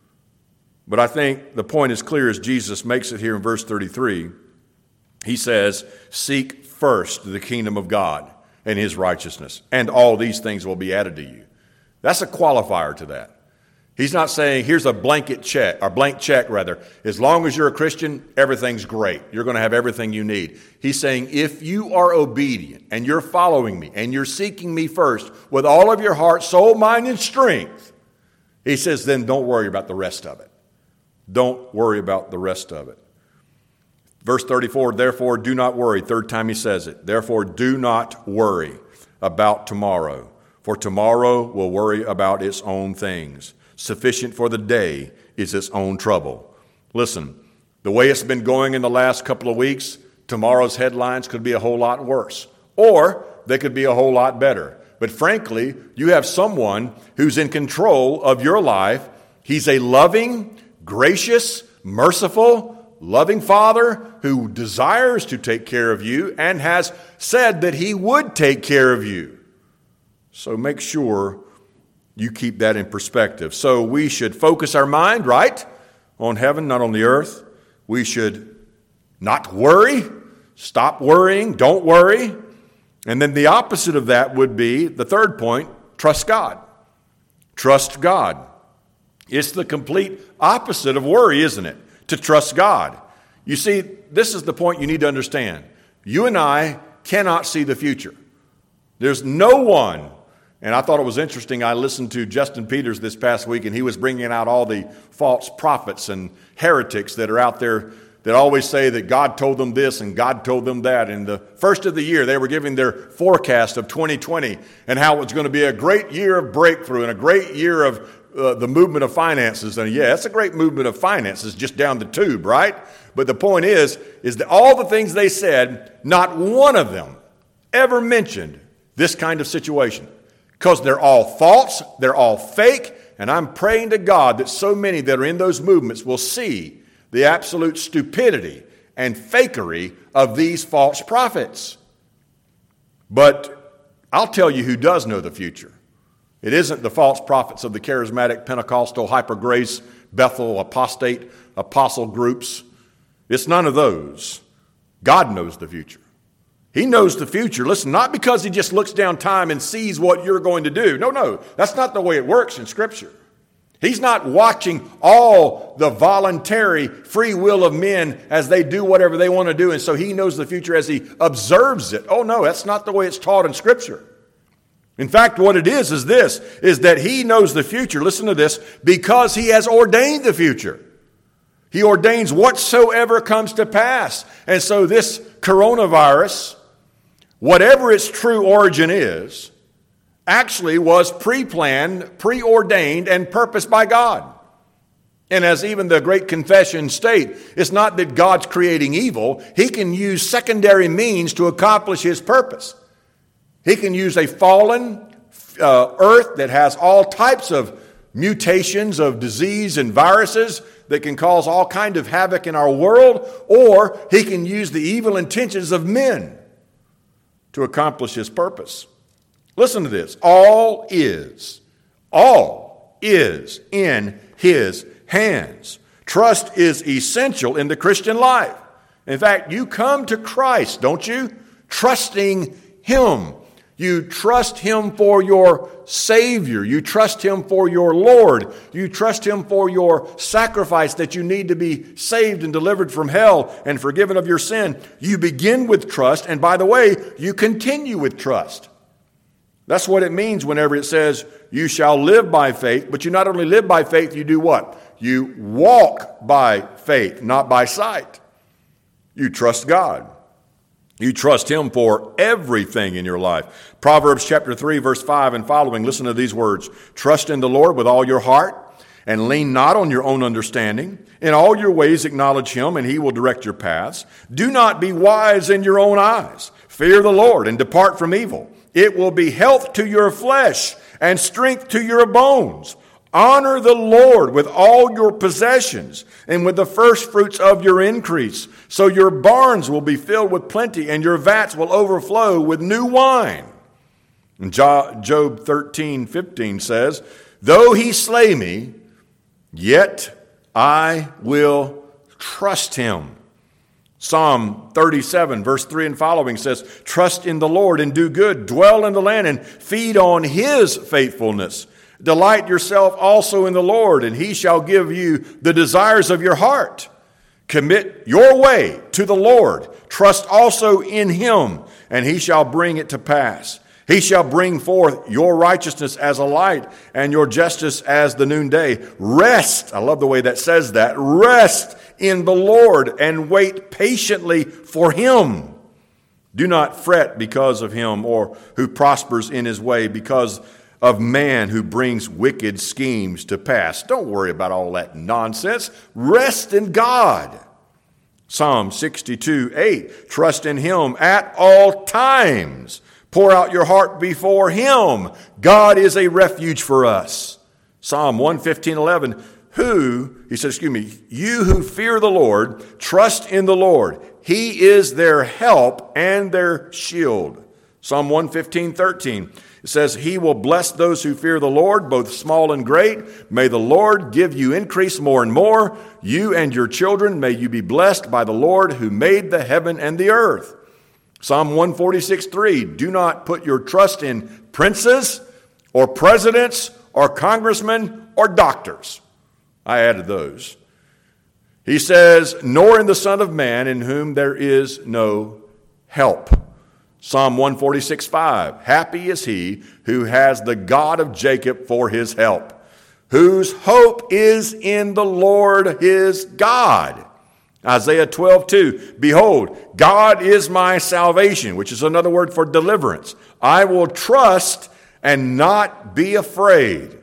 But I think the point is clear as Jesus makes it here in verse thirty-three. He says, seek first the kingdom of God and his righteousness, and all these things will be added to you. That's a qualifier to that. He's not saying, here's a blanket check, or blank check rather. As long as you're a Christian, everything's great. You're going to have everything you need. He's saying, if you are obedient and you're following me and you're seeking me first with all of your heart, soul, mind, and strength, he says, then don't worry about the rest of it. Don't worry about the rest of it. Verse thirty-four, therefore do not worry. Third time he says it. Therefore do not worry about tomorrow, for tomorrow will worry about its own things. Sufficient for the day is its own trouble. Listen, the way it's been going in the last couple of weeks, tomorrow's headlines could be a whole lot worse, or they could be a whole lot better. But frankly, you have someone who's in control of your life. He's a loving, gracious, merciful, loving Father who desires to take care of you and has said that he would take care of you. So make sure you keep that in perspective. So we should focus our mind, right, on heaven, not on the earth. We should not worry, stop worrying, don't worry. And then the opposite of that would be, the third point, trust God. Trust God. It's the complete opposite of worry, isn't it? To trust God. You see, this is the point you need to understand. You and I cannot see the future. There's no one. And I thought it was interesting. I listened to Justin Peters this past week, and he was bringing out all the false prophets and heretics that are out there that always say that God told them this and God told them that. And the first of the year, they were giving their forecast of twenty twenty and how it was going to be a great year of breakthrough and a great year of uh, the movement of finances. And yeah, it's a great movement of finances just down the tube, right? But the point is, is that all the things they said, not one of them ever mentioned this kind of situation. Because they're all false, they're all fake, and I'm praying to God that so many that are in those movements will see the absolute stupidity and fakery of these false prophets. But I'll tell you who does know the future. It isn't the false prophets of the charismatic, Pentecostal, hyper-grace, Bethel, apostate, apostle groups. It's none of those. God knows the future. He knows the future. Listen, not because he just looks down time and sees what you're going to do. No, no, that's not the way it works in Scripture. He's not watching all the voluntary free will of men as they do whatever they want to do, and so he knows the future as he observes it. Oh, no, that's not the way it's taught in Scripture. In fact, what it is is this, is that he knows the future, listen to this, because he has ordained the future. He ordains whatsoever comes to pass. And so this coronavirus, whatever its true origin is, actually was pre-planned, preordained, and purposed by God. And as even the Great Confession state, it's not that God's creating evil. He can use secondary means to accomplish his purpose. He can use a fallen uh, earth that has all types of mutations of disease and viruses that can cause all kind of havoc in our world, or he can use the evil intentions of men to accomplish his purpose. Listen to this. All is, all is in his hands. Trust is essential in the Christian life. In fact, you come to Christ, don't you? Trusting him. You trust him for your Savior. You trust him for your Lord. You trust him for your sacrifice that you need to be saved and delivered from hell and forgiven of your sin. You begin with trust, and by the way, you continue with trust. That's what it means whenever it says, you shall live by faith, but you not only live by faith, you do what? You walk by faith, not by sight. You trust God. You trust him for everything in your life. Proverbs chapter three, verse five and following, listen to these words. Trust in the Lord with all your heart, and lean not on your own understanding. In all your ways acknowledge him, and he will direct your paths. Do not be wise in your own eyes. Fear the Lord, and depart from evil. It will be health to your flesh, and strength to your bones. Honor the Lord with all your possessions and with the first fruits of your increase. So your barns will be filled with plenty and your vats will overflow with new wine. And Job thirteen fifteen says, though he slay me, yet I will trust him. Psalm thirty-seven, verse three and following says, trust in the Lord and do good, dwell in the land and feed on his faithfulness. Delight yourself also in the Lord, and he shall give you the desires of your heart. Commit your way to the Lord. Trust also in him, and he shall bring it to pass. He shall bring forth your righteousness as a light, and your justice as the noonday. Rest, I love the way that says that, rest in the Lord, and wait patiently for him. Do not fret because of him, or who prospers in his way, because of man who brings wicked schemes to pass. Don't worry about all that nonsense. Rest in God. Psalm sixty-two, eight. Trust in him at all times. Pour out your heart before him. God is a refuge for us. Psalm one fifteen, eleven. Who, he says, excuse me, you who fear the Lord, trust in the Lord. He is their help and their shield. Psalm one fifteen, thirteen. It says, he will bless those who fear the Lord, both small and great. May the Lord give you increase more and more. You and your children, may you be blessed by the Lord who made the heaven and the earth. Psalm one forty-six, three. Do not put your trust in princes or presidents or congressmen or doctors. I added those. He says, nor in the Son of Man in whom there is no help. Psalm one forty-six, five. Happy is he who has the God of Jacob for his help, whose hope is in the Lord his God. Isaiah twelve, two. Behold, God is my salvation, which is another word for deliverance. I will trust and not be afraid.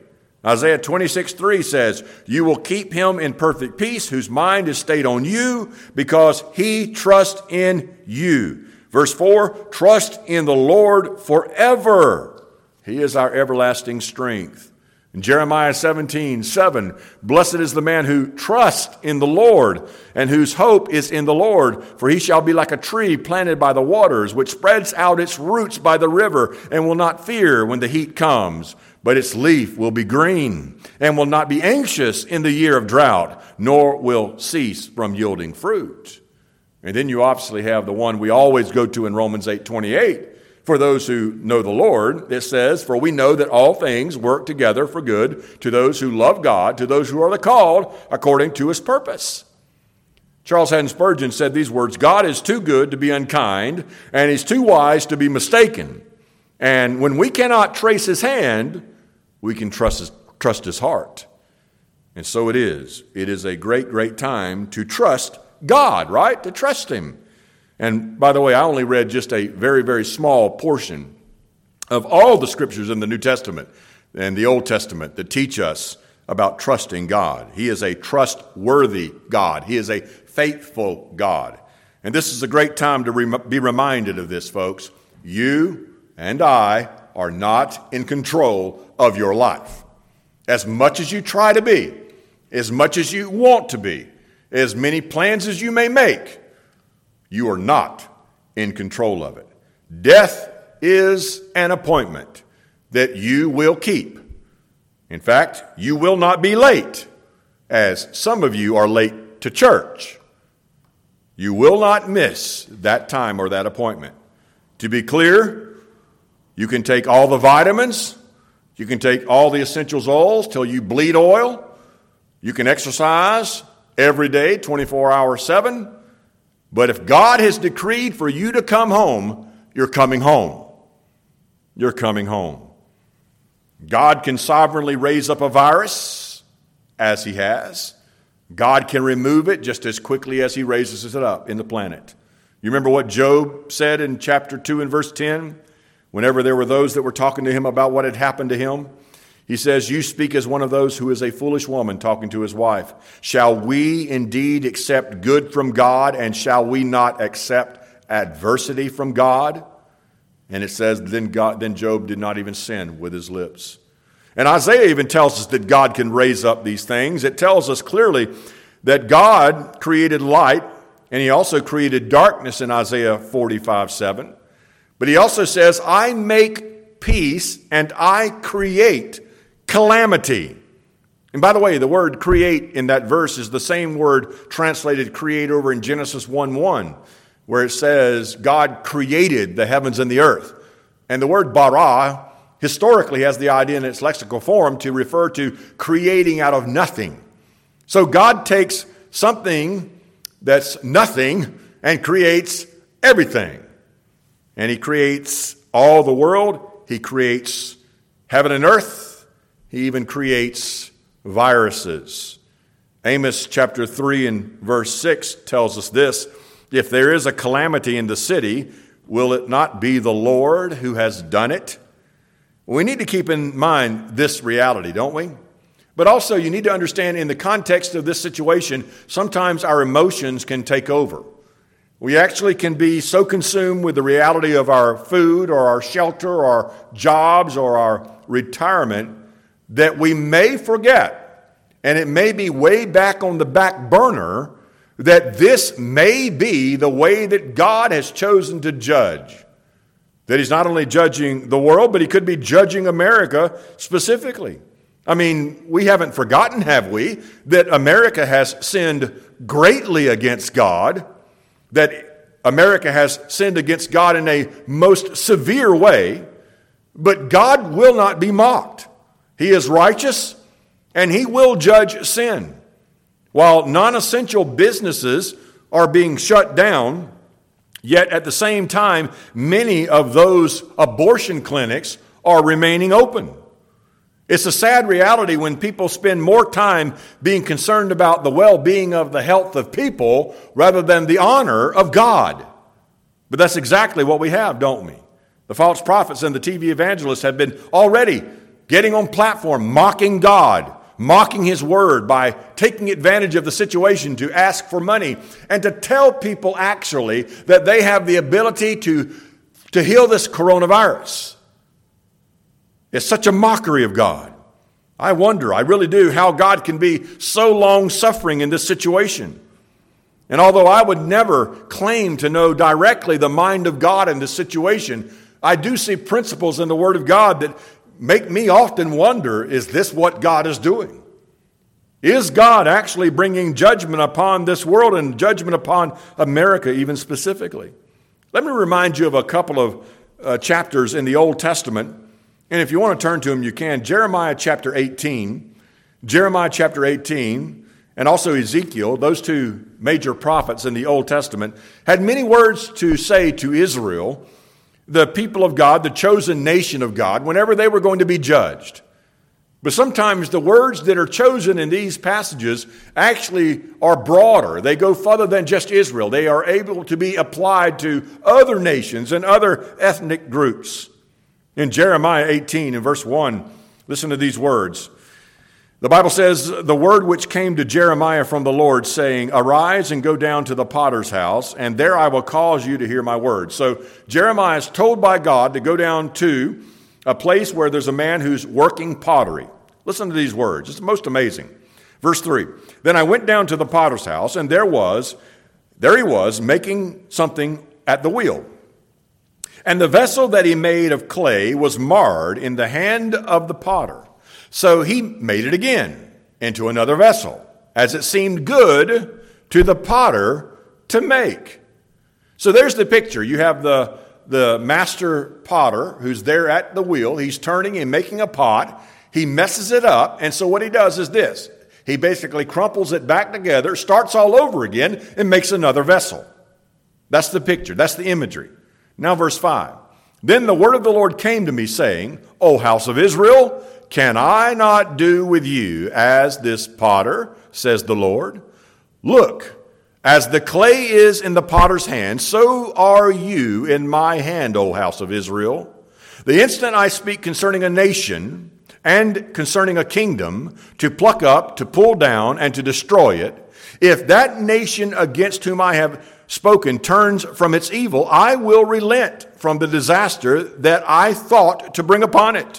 Isaiah twenty-six three says, you will keep him in perfect peace whose mind is stayed on you because he trusts in you. Verse four, trust in the Lord forever. He is our everlasting strength. In Jeremiah seventeen seven, blessed is the man who trusts in the Lord and whose hope is in the Lord, for he shall be like a tree planted by the waters, which spreads out its roots by the river and will not fear when the heat comes, but its leaf will be green and will not be anxious in the year of drought, nor will cease from yielding fruit. And then you obviously have the one we always go to in Romans eight twenty-eight. For those who know the Lord, it says, for we know that all things work together for good to those who love God, to those who are the called according to his purpose. Charles Haddon Spurgeon said these words, God is too good to be unkind, and he's too wise to be mistaken. And when we cannot trace his hand, we can trust his, trust his heart. And so it is. It is a great, great time to trust God, right? To trust him. And by the way, I only read just a very, very small portion of all the scriptures in the New Testament and the Old Testament that teach us about trusting God. He is a trustworthy God. He is a faithful God. And this is a great time to re- be reminded of this, folks. You and I are not in control of your life. As much as you try to be, as much as you want to be, as many plans as you may make, you are not in control of it. Death is an appointment that you will keep. In fact, you will not be late, as some of you are late to church. You will not miss that time or that appointment. To be clear, you can take all the vitamins, you can take all the essential oils till you bleed oil, you can exercise every day, twenty-four hours, seven. But if God has decreed for you to come home, you're coming home. You're coming home. God can sovereignly raise up a virus, as he has. God can remove it just as quickly as he raises it up in the planet. You remember what Job said in chapter two and verse ten? Whenever there were those that were talking to him about what had happened to him, he says, you speak as one of those who is a foolish woman talking to his wife. Shall we indeed accept good from God, and shall we not accept adversity from God? And it says, then God, then Job did not even sin with his lips. And Isaiah even tells us that God can raise up these things. It tells us clearly that God created light, and he also created darkness in Isaiah forty-five seven. But he also says, I make peace and I create calamity. And by the way, the word create in that verse is the same word translated create over in Genesis one one, where it says God created the heavens and the earth. And the word bara historically has the idea in its lexical form to refer to creating out of nothing. So God takes something that's nothing and creates everything. And he creates all the world. He creates heaven and earth. He even creates viruses. Amos chapter three and verse six tells us this: if there is a calamity in the city, will it not be the Lord who has done it? We need to keep in mind this reality, don't we? But also you need to understand in the context of this situation, sometimes our emotions can take over. We actually can be so consumed with the reality of our food or our shelter or our jobs or our retirement that we may forget, and it may be way back on the back burner, that this may be the way that God has chosen to judge. That he's not only judging the world, but he could be judging America specifically. I mean, we haven't forgotten, have we, that America has sinned greatly against God, that America has sinned against God in a most severe way, but God will not be mocked. He is righteous, and he will judge sin. While non-essential businesses are being shut down, yet at the same time, many of those abortion clinics are remaining open. It's a sad reality when people spend more time being concerned about the well-being of the health of people rather than the honor of God. But that's exactly what we have, don't we? The false prophets and the T V evangelists have been already getting on platform, mocking God, mocking His word by taking advantage of the situation to ask for money and to tell people actually that they have the ability to, to heal this coronavirus. It's such a mockery of God. I wonder, I really do, how God can be so long-suffering in this situation. And although I would never claim to know directly the mind of God in this situation, I do see principles in the Word of God that make me often wonder, is this what God is doing? Is God actually bringing judgment upon this world and judgment upon America even specifically? Let me remind you of a couple of uh, chapters in the Old Testament. And if you want to turn to them, you can. Jeremiah chapter eighteen. Jeremiah chapter eighteen. And also Ezekiel, those two major prophets in the Old Testament, had many words to say to Israel, the people of God, the chosen nation of God, whenever they were going to be judged. But sometimes the words that are chosen in these passages actually are broader. They go further than just Israel. They are able to be applied to other nations and other ethnic groups. In Jeremiah eighteen, in verse one, listen to these words. The Bible says, the word which came to Jeremiah from the Lord, saying, arise and go down to the potter's house, and there I will cause you to hear my words. So Jeremiah is told by God to go down to a place where there's a man who's working pottery. Listen to these words. It's most amazing. Verse three, then I went down to the potter's house, and there was, there he was, making something at the wheel. And the vessel that he made of clay was marred in the hand of the potter. So he made it again into another vessel, as it seemed good to the potter to make. So there's the picture. You have the, the master potter who's there at the wheel. He's turning and making a pot. He messes it up. And so what he does is this. He basically crumples it back together, starts all over again, and makes another vessel. That's the picture. That's the imagery. Now verse five. Then the word of the Lord came to me, saying, O house of Israel, can I not do with you as this potter, says the Lord? Look, as the clay is in the potter's hand, so are you in my hand, O house of Israel. The instant I speak concerning a nation and concerning a kingdom, to pluck up, to pull down, and to destroy it, if that nation against whom I have spoken turns from its evil, I will relent from the disaster that I thought to bring upon it.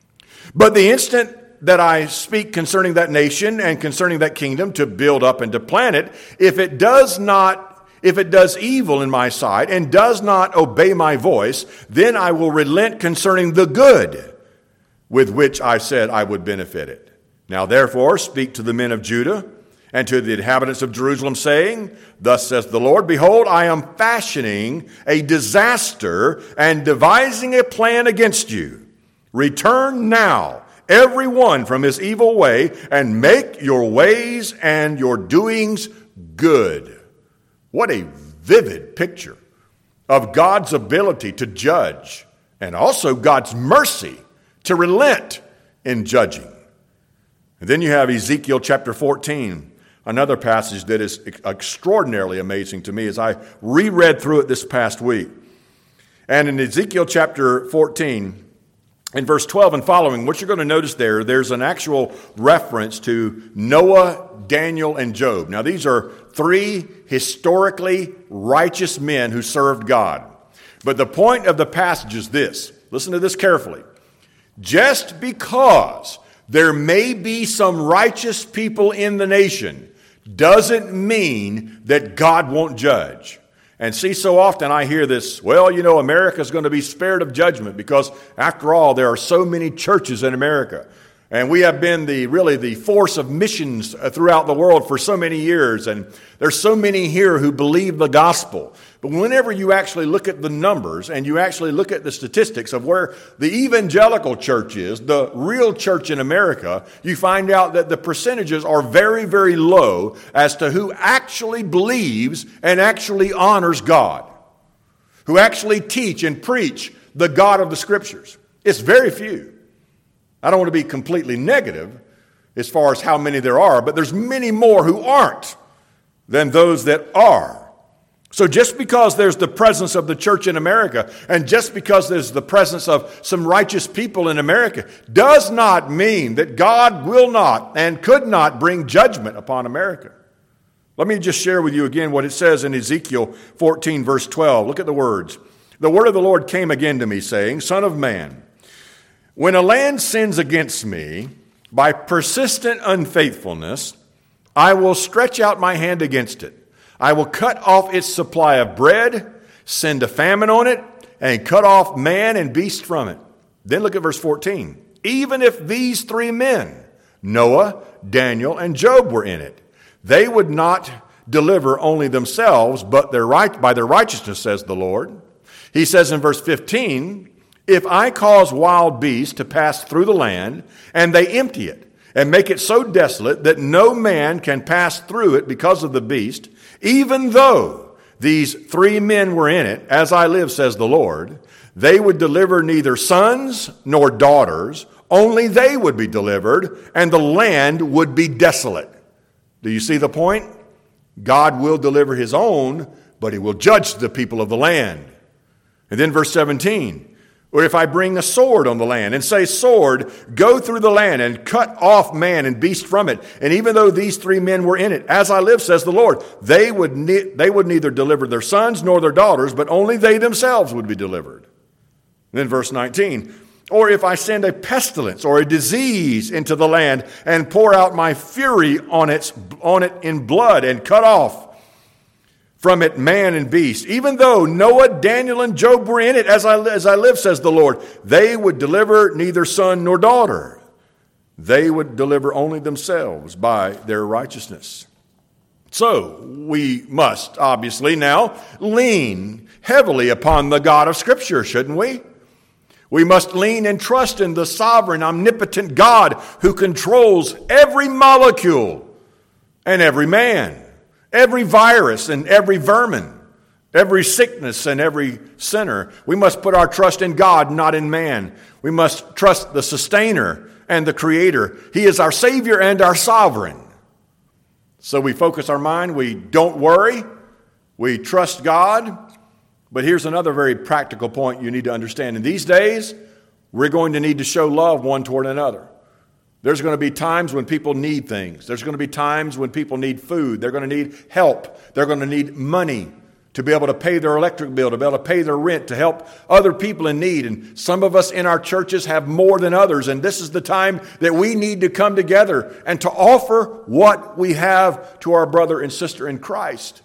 But the instant that I speak concerning that nation and concerning that kingdom to build up and to plant it, if it does not, if it does evil in my sight and does not obey my voice, then I will relent concerning the good with which I said I would benefit it. Now therefore speak to the men of Judah and to the inhabitants of Jerusalem, saying, thus says the Lord, behold, I am fashioning a disaster and devising a plan against you. Return now, every one from his evil way, and make your ways and your doings good. What a vivid picture of God's ability to judge, and also God's mercy to relent in judging. And then you have Ezekiel chapter fourteen, another passage that is extraordinarily amazing to me as I reread through it this past week. And in Ezekiel chapter fourteen, in verse twelve and following, what you're going to notice there, there's an actual reference to Noah, Daniel, and Job. Now, these are three historically righteous men who served God. But the point of the passage is this. Listen to this carefully. Just because there may be some righteous people in the nation doesn't mean that God won't judge. And see, so often I hear this, well, you know, America's going to be spared of judgment because, after all, there are so many churches in America. And we have been the really the force of missions throughout the world for so many years. And there's so many here who believe the gospel. But whenever you actually look at the numbers and you actually look at the statistics of where the evangelical church is, the real church in America, you find out that the percentages are very, very low as to who actually believes and actually honors God, who actually teach and preach the God of the Scriptures. It's very few. I don't want to be completely negative as far as how many there are, but there's many more who aren't than those that are. So just because there's the presence of the church in America, and just because there's the presence of some righteous people in America, does not mean that God will not and could not bring judgment upon America. Let me just share with you again what it says in Ezekiel fourteen, verse twelve. Look at the words. The word of the Lord came again to me, saying, Son of man, when a land sins against me by persistent unfaithfulness, I will stretch out my hand against it. I will cut off its supply of bread, send a famine on it, and cut off man and beast from it. Then look at verse fourteen. Even if these three men, Noah, Daniel, and Job, were in it, they would not deliver only themselves, but their right, by their righteousness, says the Lord. He says in verse fifteen, if I cause wild beasts to pass through the land, and they empty it, and make it so desolate that no man can pass through it because of the beast, even though these three men were in it, as I live, says the Lord, they would deliver neither sons nor daughters, only they would be delivered, and the land would be desolate. Do you see the point? God will deliver his own, but he will judge the people of the land. And then verse seventeen, or if I bring a sword on the land and say, sword, go through the land and cut off man and beast from it. And even though these three men were in it, as I live, says the Lord, they would, ne- they would neither deliver their sons nor their daughters, but only they themselves would be delivered. Then verse nineteen, or if I send a pestilence or a disease into the land and pour out my fury on, its, on it in blood and cut off from it man and beast, even though Noah, Daniel, and Job were in it, as I, as I live, says the Lord, they would deliver neither son nor daughter. They would deliver only themselves by their righteousness. So we must obviously now lean heavily upon the God of Scripture, shouldn't we? We must lean and trust in the sovereign, omnipotent God who controls every molecule and every man, every virus and every vermin, every sickness and every sinner. We must put our trust in God, not in man. We must trust the sustainer and the creator. He is our Savior and our sovereign. So we focus our mind. We don't worry. We trust God. But here's another very practical point you need to understand. In these days, we're going to need to show love one toward another. There's going to be times when people need things. There's going to be times when people need food. They're going to need help. They're going to need money to be able to pay their electric bill, to be able to pay their rent, to help other people in need. And some of us in our churches have more than others. And this is the time that we need to come together and to offer what we have to our brother and sister in Christ.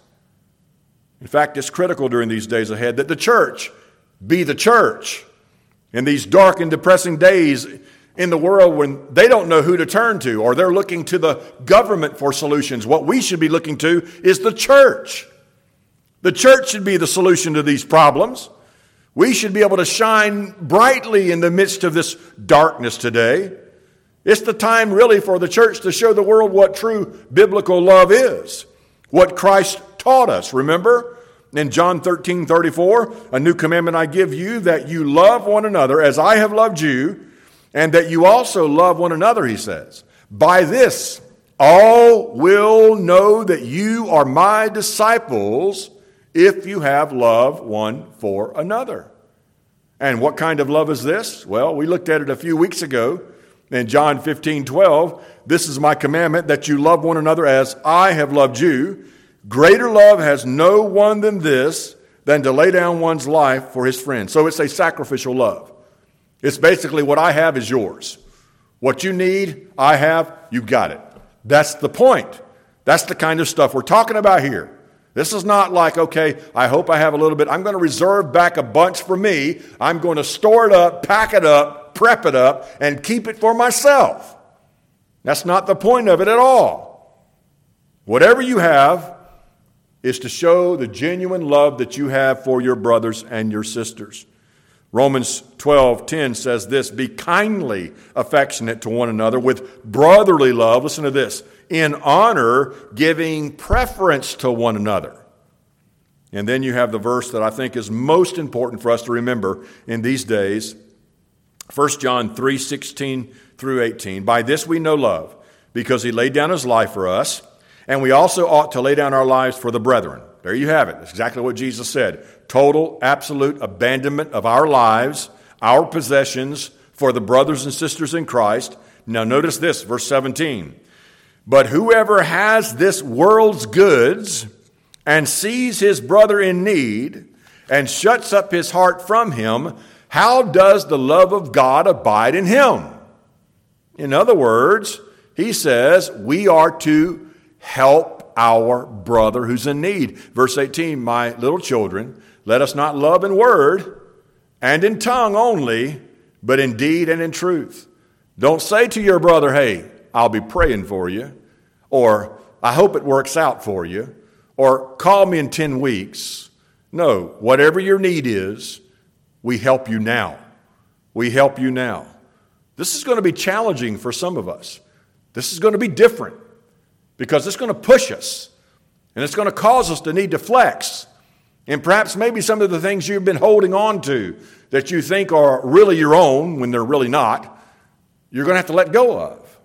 In fact, it's critical during these days ahead that the church be the church. In these dark and depressing days in the world when they don't know who to turn to, or they're looking to the government for solutions, what we should be looking to is the church. The church should be the solution to these problems. We should be able to shine brightly in the midst of this darkness today. It's the time really for the church to show the world what true biblical love is, what Christ taught us. Remember in John thirteen thirty-four, a new commandment I give you, that you love one another as I have loved you, and that you also love one another, he says. By this, all will know that you are my disciples if you have love one for another. And what kind of love is this? Well, we looked at it a few weeks ago in John fifteen twelve. This is my commandment, that you love one another as I have loved you. Greater love has no one than this, than to lay down one's life for his friends. So it's a sacrificial love. It's basically what I have is yours. What you need, I have, you got it. That's the point. That's the kind of stuff we're talking about here. This is not like, okay, I hope I have a little bit. I'm going to reserve back a bunch for me. I'm going to store it up, pack it up, prep it up, and keep it for myself. That's not the point of it at all. Whatever you have is to show the genuine love that you have for your brothers and your sisters. Romans twelve ten says this, be kindly affectionate to one another with brotherly love. Listen to this. In honor, giving preference to one another. And then you have the verse that I think is most important for us to remember in these days. First John three sixteen through eighteen. By this we know love, because he laid down his life for us, and we also ought to lay down our lives for the brethren. There you have it. That's exactly what Jesus said. Total, absolute abandonment of our lives, our possessions for the brothers and sisters in Christ. Now notice this, verse seventeen. But whoever has this world's goods and sees his brother in need and shuts up his heart from him, how does the love of God abide in him? In other words, he says we are to help our brother who's in need. Verse eighteen, my little children, let us not love in word and in tongue only, but in deed and in truth. Don't say to your brother, hey, I'll be praying for you, or I hope it works out for you, or call me in ten weeks. No, whatever your need is, we help you now. We help you now. This is going to be challenging for some of us. This is going to be different because it's going to push us and it's going to cause us to need to flex. And perhaps maybe some of the things you've been holding on to that you think are really your own when they're really not, you're going to have to let go of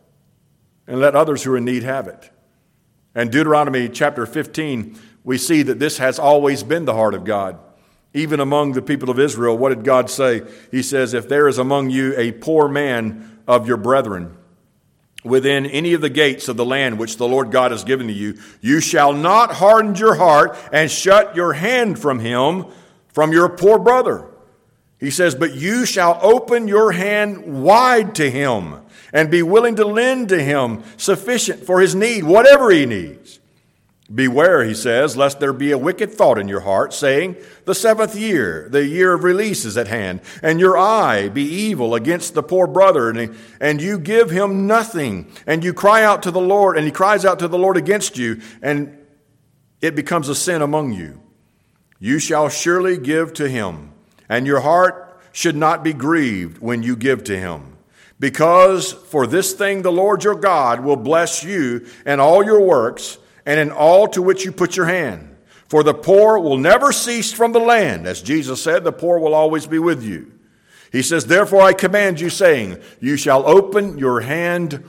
and let others who are in need have it. And Deuteronomy chapter fifteen, we see that this has always been the heart of God. Even among the people of Israel, what did God say? He says, if there is among you a poor man of your brethren within any of the gates of the land which the Lord God has given to you, you shall not harden your heart and shut your hand from him, from your poor brother. He says, but you shall open your hand wide to him and be willing to lend to him sufficient for his need, whatever he needs. Beware, he says, lest there be a wicked thought in your heart, saying, the seventh year, the year of release is at hand, and your eye be evil against the poor brother, and, and you give him nothing, and you cry out to the Lord, and he cries out to the Lord against you, and it becomes a sin among you. You shall surely give to him, and your heart should not be grieved when you give to him. Because for this thing the Lord your God will bless you and all your works, and in all to which you put your hand. For the poor will never cease from the land. As Jesus said, the poor will always be with you. He says, therefore I command you, saying, you shall open your hand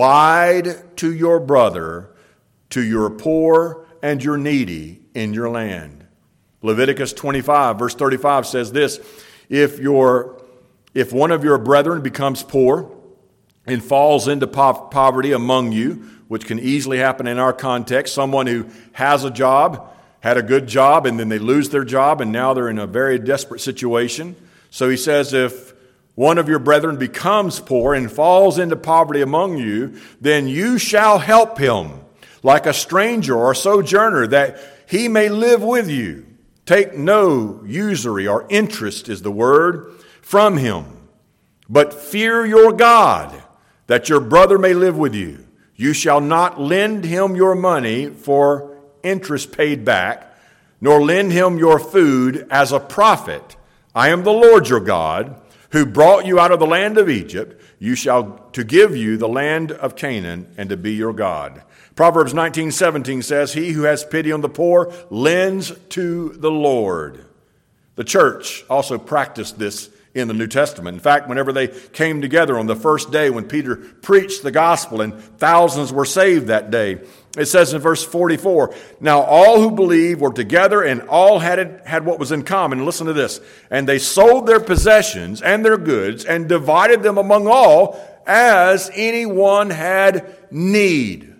wide to your brother, to your poor and your needy in your land. Leviticus twenty-five, verse thirty-five says this, if your if one of your brethren becomes poor and falls into po- poverty among you, which can easily happen in our context, someone who has a job, had a good job, and then they lose their job, and now they're in a very desperate situation. So he says, if one of your brethren becomes poor and falls into poverty among you, then you shall help him like a stranger or sojourner, that he may live with you. Take no usury or interest is the word from him, but fear your God, that your brother may live with you. You shall not lend him your money for interest paid back, nor lend him your food as a profit. I am the Lord your God, who brought you out of the land of Egypt. You shall to give you the land of Canaan, and to be your God. Proverbs nineteen seventeen says, he who has pity on the poor lends to the Lord. The church also practiced this in the New Testament. In fact, whenever they came together on the first day when Peter preached the gospel and thousands were saved that day, it says in verse forty-four, now all who believed were together and all had it, had what was in common. Listen to this. And they sold their possessions and their goods and divided them among all as anyone had need.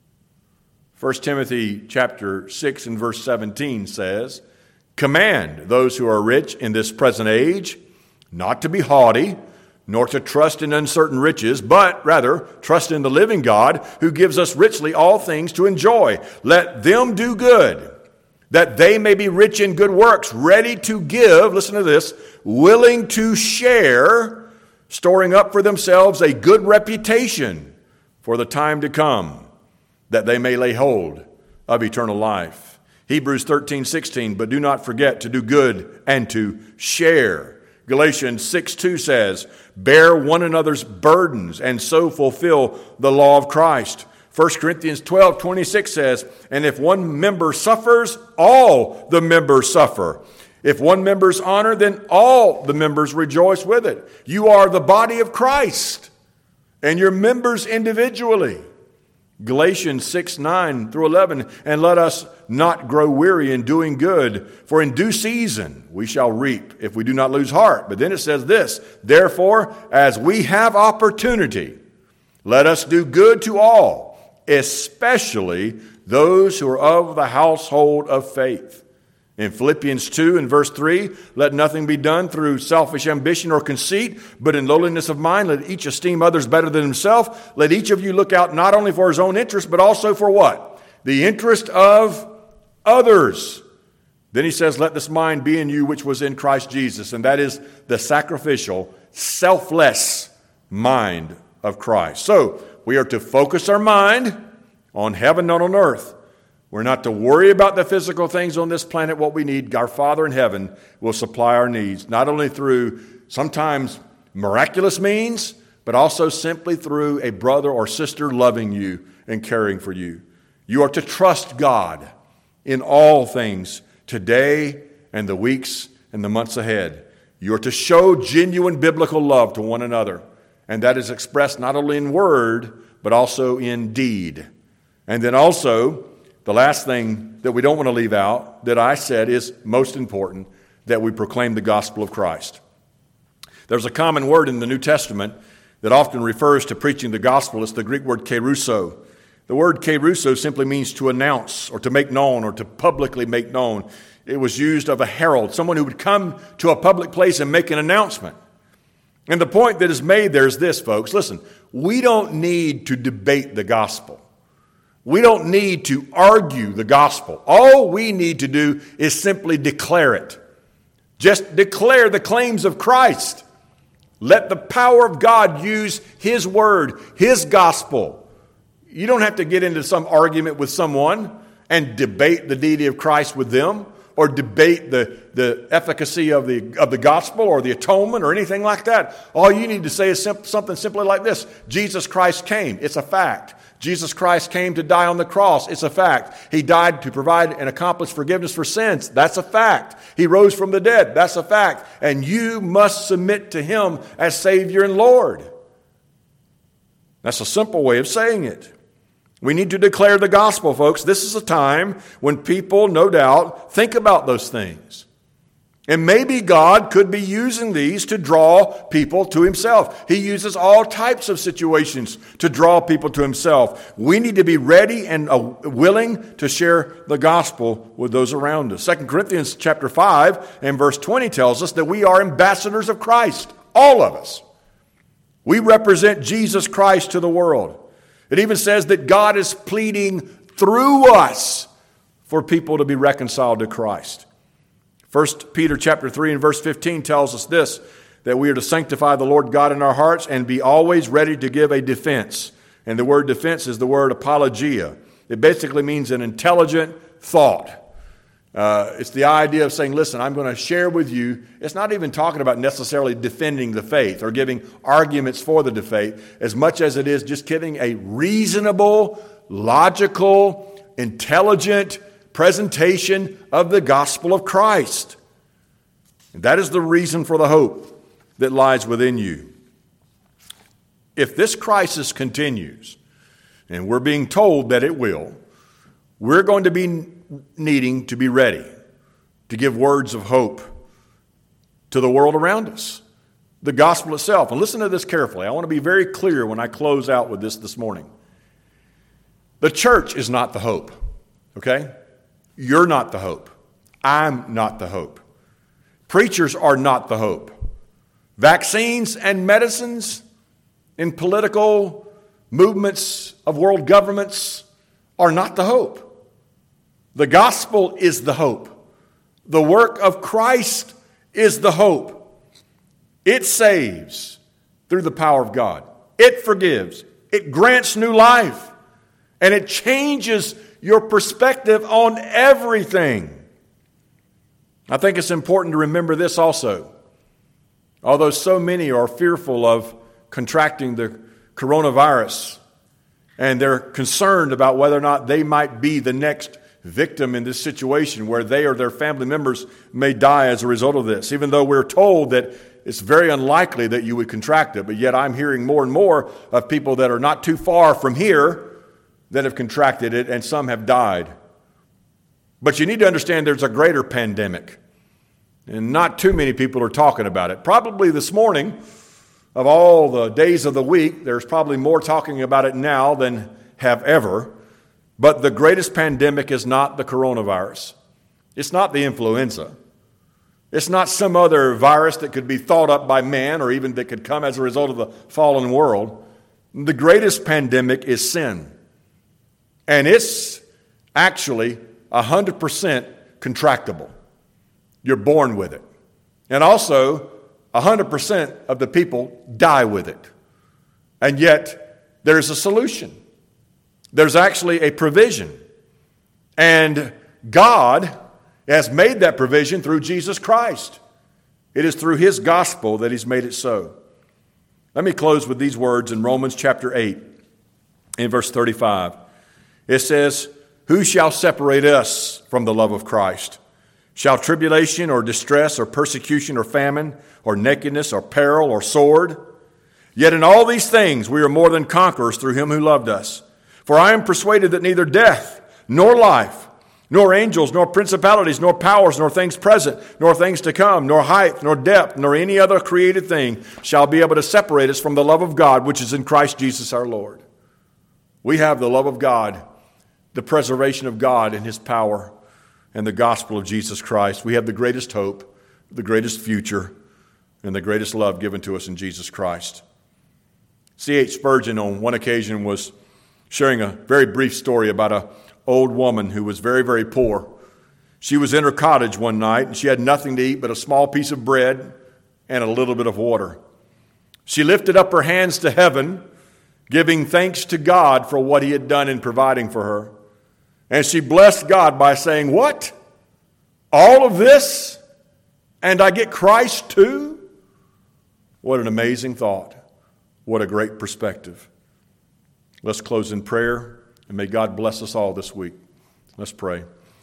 First Timothy chapter six and verse seventeen says, command those who are rich in this present age not to be haughty, nor to trust in uncertain riches, but rather trust in the living God, who gives us richly all things to enjoy. Let them do good, that they may be rich in good works, ready to give, listen to this, willing to share, storing up for themselves a good reputation for the time to come, that they may lay hold of eternal life. Hebrews thirteen sixteen, but do not forget to do good and to share. Galatians six two says, bear one another's burdens and so fulfill the law of Christ. First Corinthians twelve twenty-six says, and if one member suffers, all the members suffer. If one member's honored, then all the members rejoice with it. You are the body of Christ, and your members individually. Galatians six, nine through eleven, and let us not grow weary in doing good, for in due season we shall reap if we do not lose heart. But then it says this, therefore, as we have opportunity, let us do good to all, especially those who are of the household of faith. In Philippians two and verse three, let nothing be done through selfish ambition or conceit, but in lowliness of mind, let each esteem others better than himself. Let each of you look out not only for his own interest, but also for what? The interest of others. Then he says, let this mind be in you which was in Christ Jesus. And that is the sacrificial, selfless mind of Christ. So we are to focus our mind on heaven, not on earth. We're not to worry about the physical things on this planet. What we need, our Father in heaven will supply our needs, not only through sometimes miraculous means, but also simply through a brother or sister loving you and caring for you. You are to trust God in all things today and the weeks and the months ahead. You are to show genuine biblical love to one another, and that is expressed not only in word, but also in deed. And then also, the last thing that we don't want to leave out that I said is most important, that we proclaim the gospel of Christ. There's a common word in the New Testament that often refers to preaching the gospel. It's the Greek word kerusso. The word kerusso simply means to announce or to make known or to publicly make known. It was used of a herald, someone who would come to a public place and make an announcement. And the point that is made there is this, folks. Listen, we don't need to debate the gospel. We don't need to argue the gospel. All we need to do is simply declare it. Just declare the claims of Christ. Let the power of God use His word, His gospel. You don't have to get into some argument with someone and debate the deity of Christ with them, or debate the, the efficacy of the, of the gospel or the atonement or anything like that. All you need to say is sim- something simply like this. Jesus Christ came. It's a fact. Jesus Christ came to die on the cross. It's a fact. He died to provide and accomplish forgiveness for sins. That's a fact. He rose from the dead. That's a fact. And you must submit to Him as Savior and Lord. That's a simple way of saying it. We need to declare the gospel, folks. This is a time when people, no doubt, think about those things. And maybe God could be using these to draw people to Himself. He uses all types of situations to draw people to Himself. We need to be ready and uh, willing to share the gospel with those around us. Second Corinthians chapter five and verse twenty tells us that we are ambassadors of Christ, all of us. We represent Jesus Christ to the world. It even says that God is pleading through us for people to be reconciled to Christ. First Peter chapter three and verse fifteen tells us this, that we are to sanctify the Lord God in our hearts and be always ready to give a defense. And the word defense is the word apologia. It basically means an intelligent thought. Uh, it's the idea of saying, listen, I'm going to share with you. It's not even talking about necessarily defending the faith or giving arguments for the faith, as much as it is just giving a reasonable, logical, intelligent presentation of the gospel of Christ. And that is the reason for the hope that lies within you. If this crisis continues, and we're being told that it will, we're going to be needing to be ready to give words of hope to the world around us, the gospel itself. And listen to this carefully. I want to be very clear when I close out with this this morning. The church is not the hope, okay? You're not the hope. I'm not the hope. Preachers are not the hope. Vaccines and medicines and political movements of world governments are not the hope. The gospel is the hope. The work of Christ is the hope. It saves through the power of God. It forgives. It grants new life. And it changes your perspective on everything. I think it's important to remember this also. Although so many are fearful of contracting the coronavirus, and they're concerned about whether or not they might be the next victim in this situation where they or their family members may die as a result of this, even though we're told that it's very unlikely that you would contract it. But yet I'm hearing more and more of people that are not too far from here that have contracted it, and some have died. But you need to understand there's a greater pandemic, and not too many people are talking about it. Probably this morning, of all the days of the week, there's probably more talking about it now than have ever. But the greatest pandemic is not the coronavirus. It's not the influenza. It's not some other virus that could be thought up by man or even that could come as a result of the fallen world. The greatest pandemic is sin. And it's actually one hundred percent contractable. You're born with it. And also, one hundred percent of the people die with it. And yet, there's a solution. There's actually a provision. And God has made that provision through Jesus Christ. It is through His gospel that He's made it so. Let me close with these words in Romans chapter eight, in verse thirty-five. It says, "Who shall separate us from the love of Christ? Shall tribulation or distress or persecution or famine or nakedness or peril or sword? Yet in all these things we are more than conquerors through Him who loved us. For I am persuaded that neither death nor life, nor angels, nor principalities, nor powers, nor things present, nor things to come, nor height, nor depth, nor any other created thing shall be able to separate us from the love of God, which is in Christ Jesus our Lord." We have the love of God, the preservation of God in His power, and the gospel of Jesus Christ. We have the greatest hope, the greatest future, and the greatest love given to us in Jesus Christ. C H Spurgeon on one occasion was sharing a very brief story about an old woman who was very, very poor. She was in her cottage one night, and she had nothing to eat but a small piece of bread and a little bit of water. She lifted up her hands to heaven, giving thanks to God for what He had done in providing for her. And she blessed God by saying, "What? All of this? And I get Christ too?" What an amazing thought. What a great perspective. Let's close in prayer, and may God bless us all this week. Let's pray.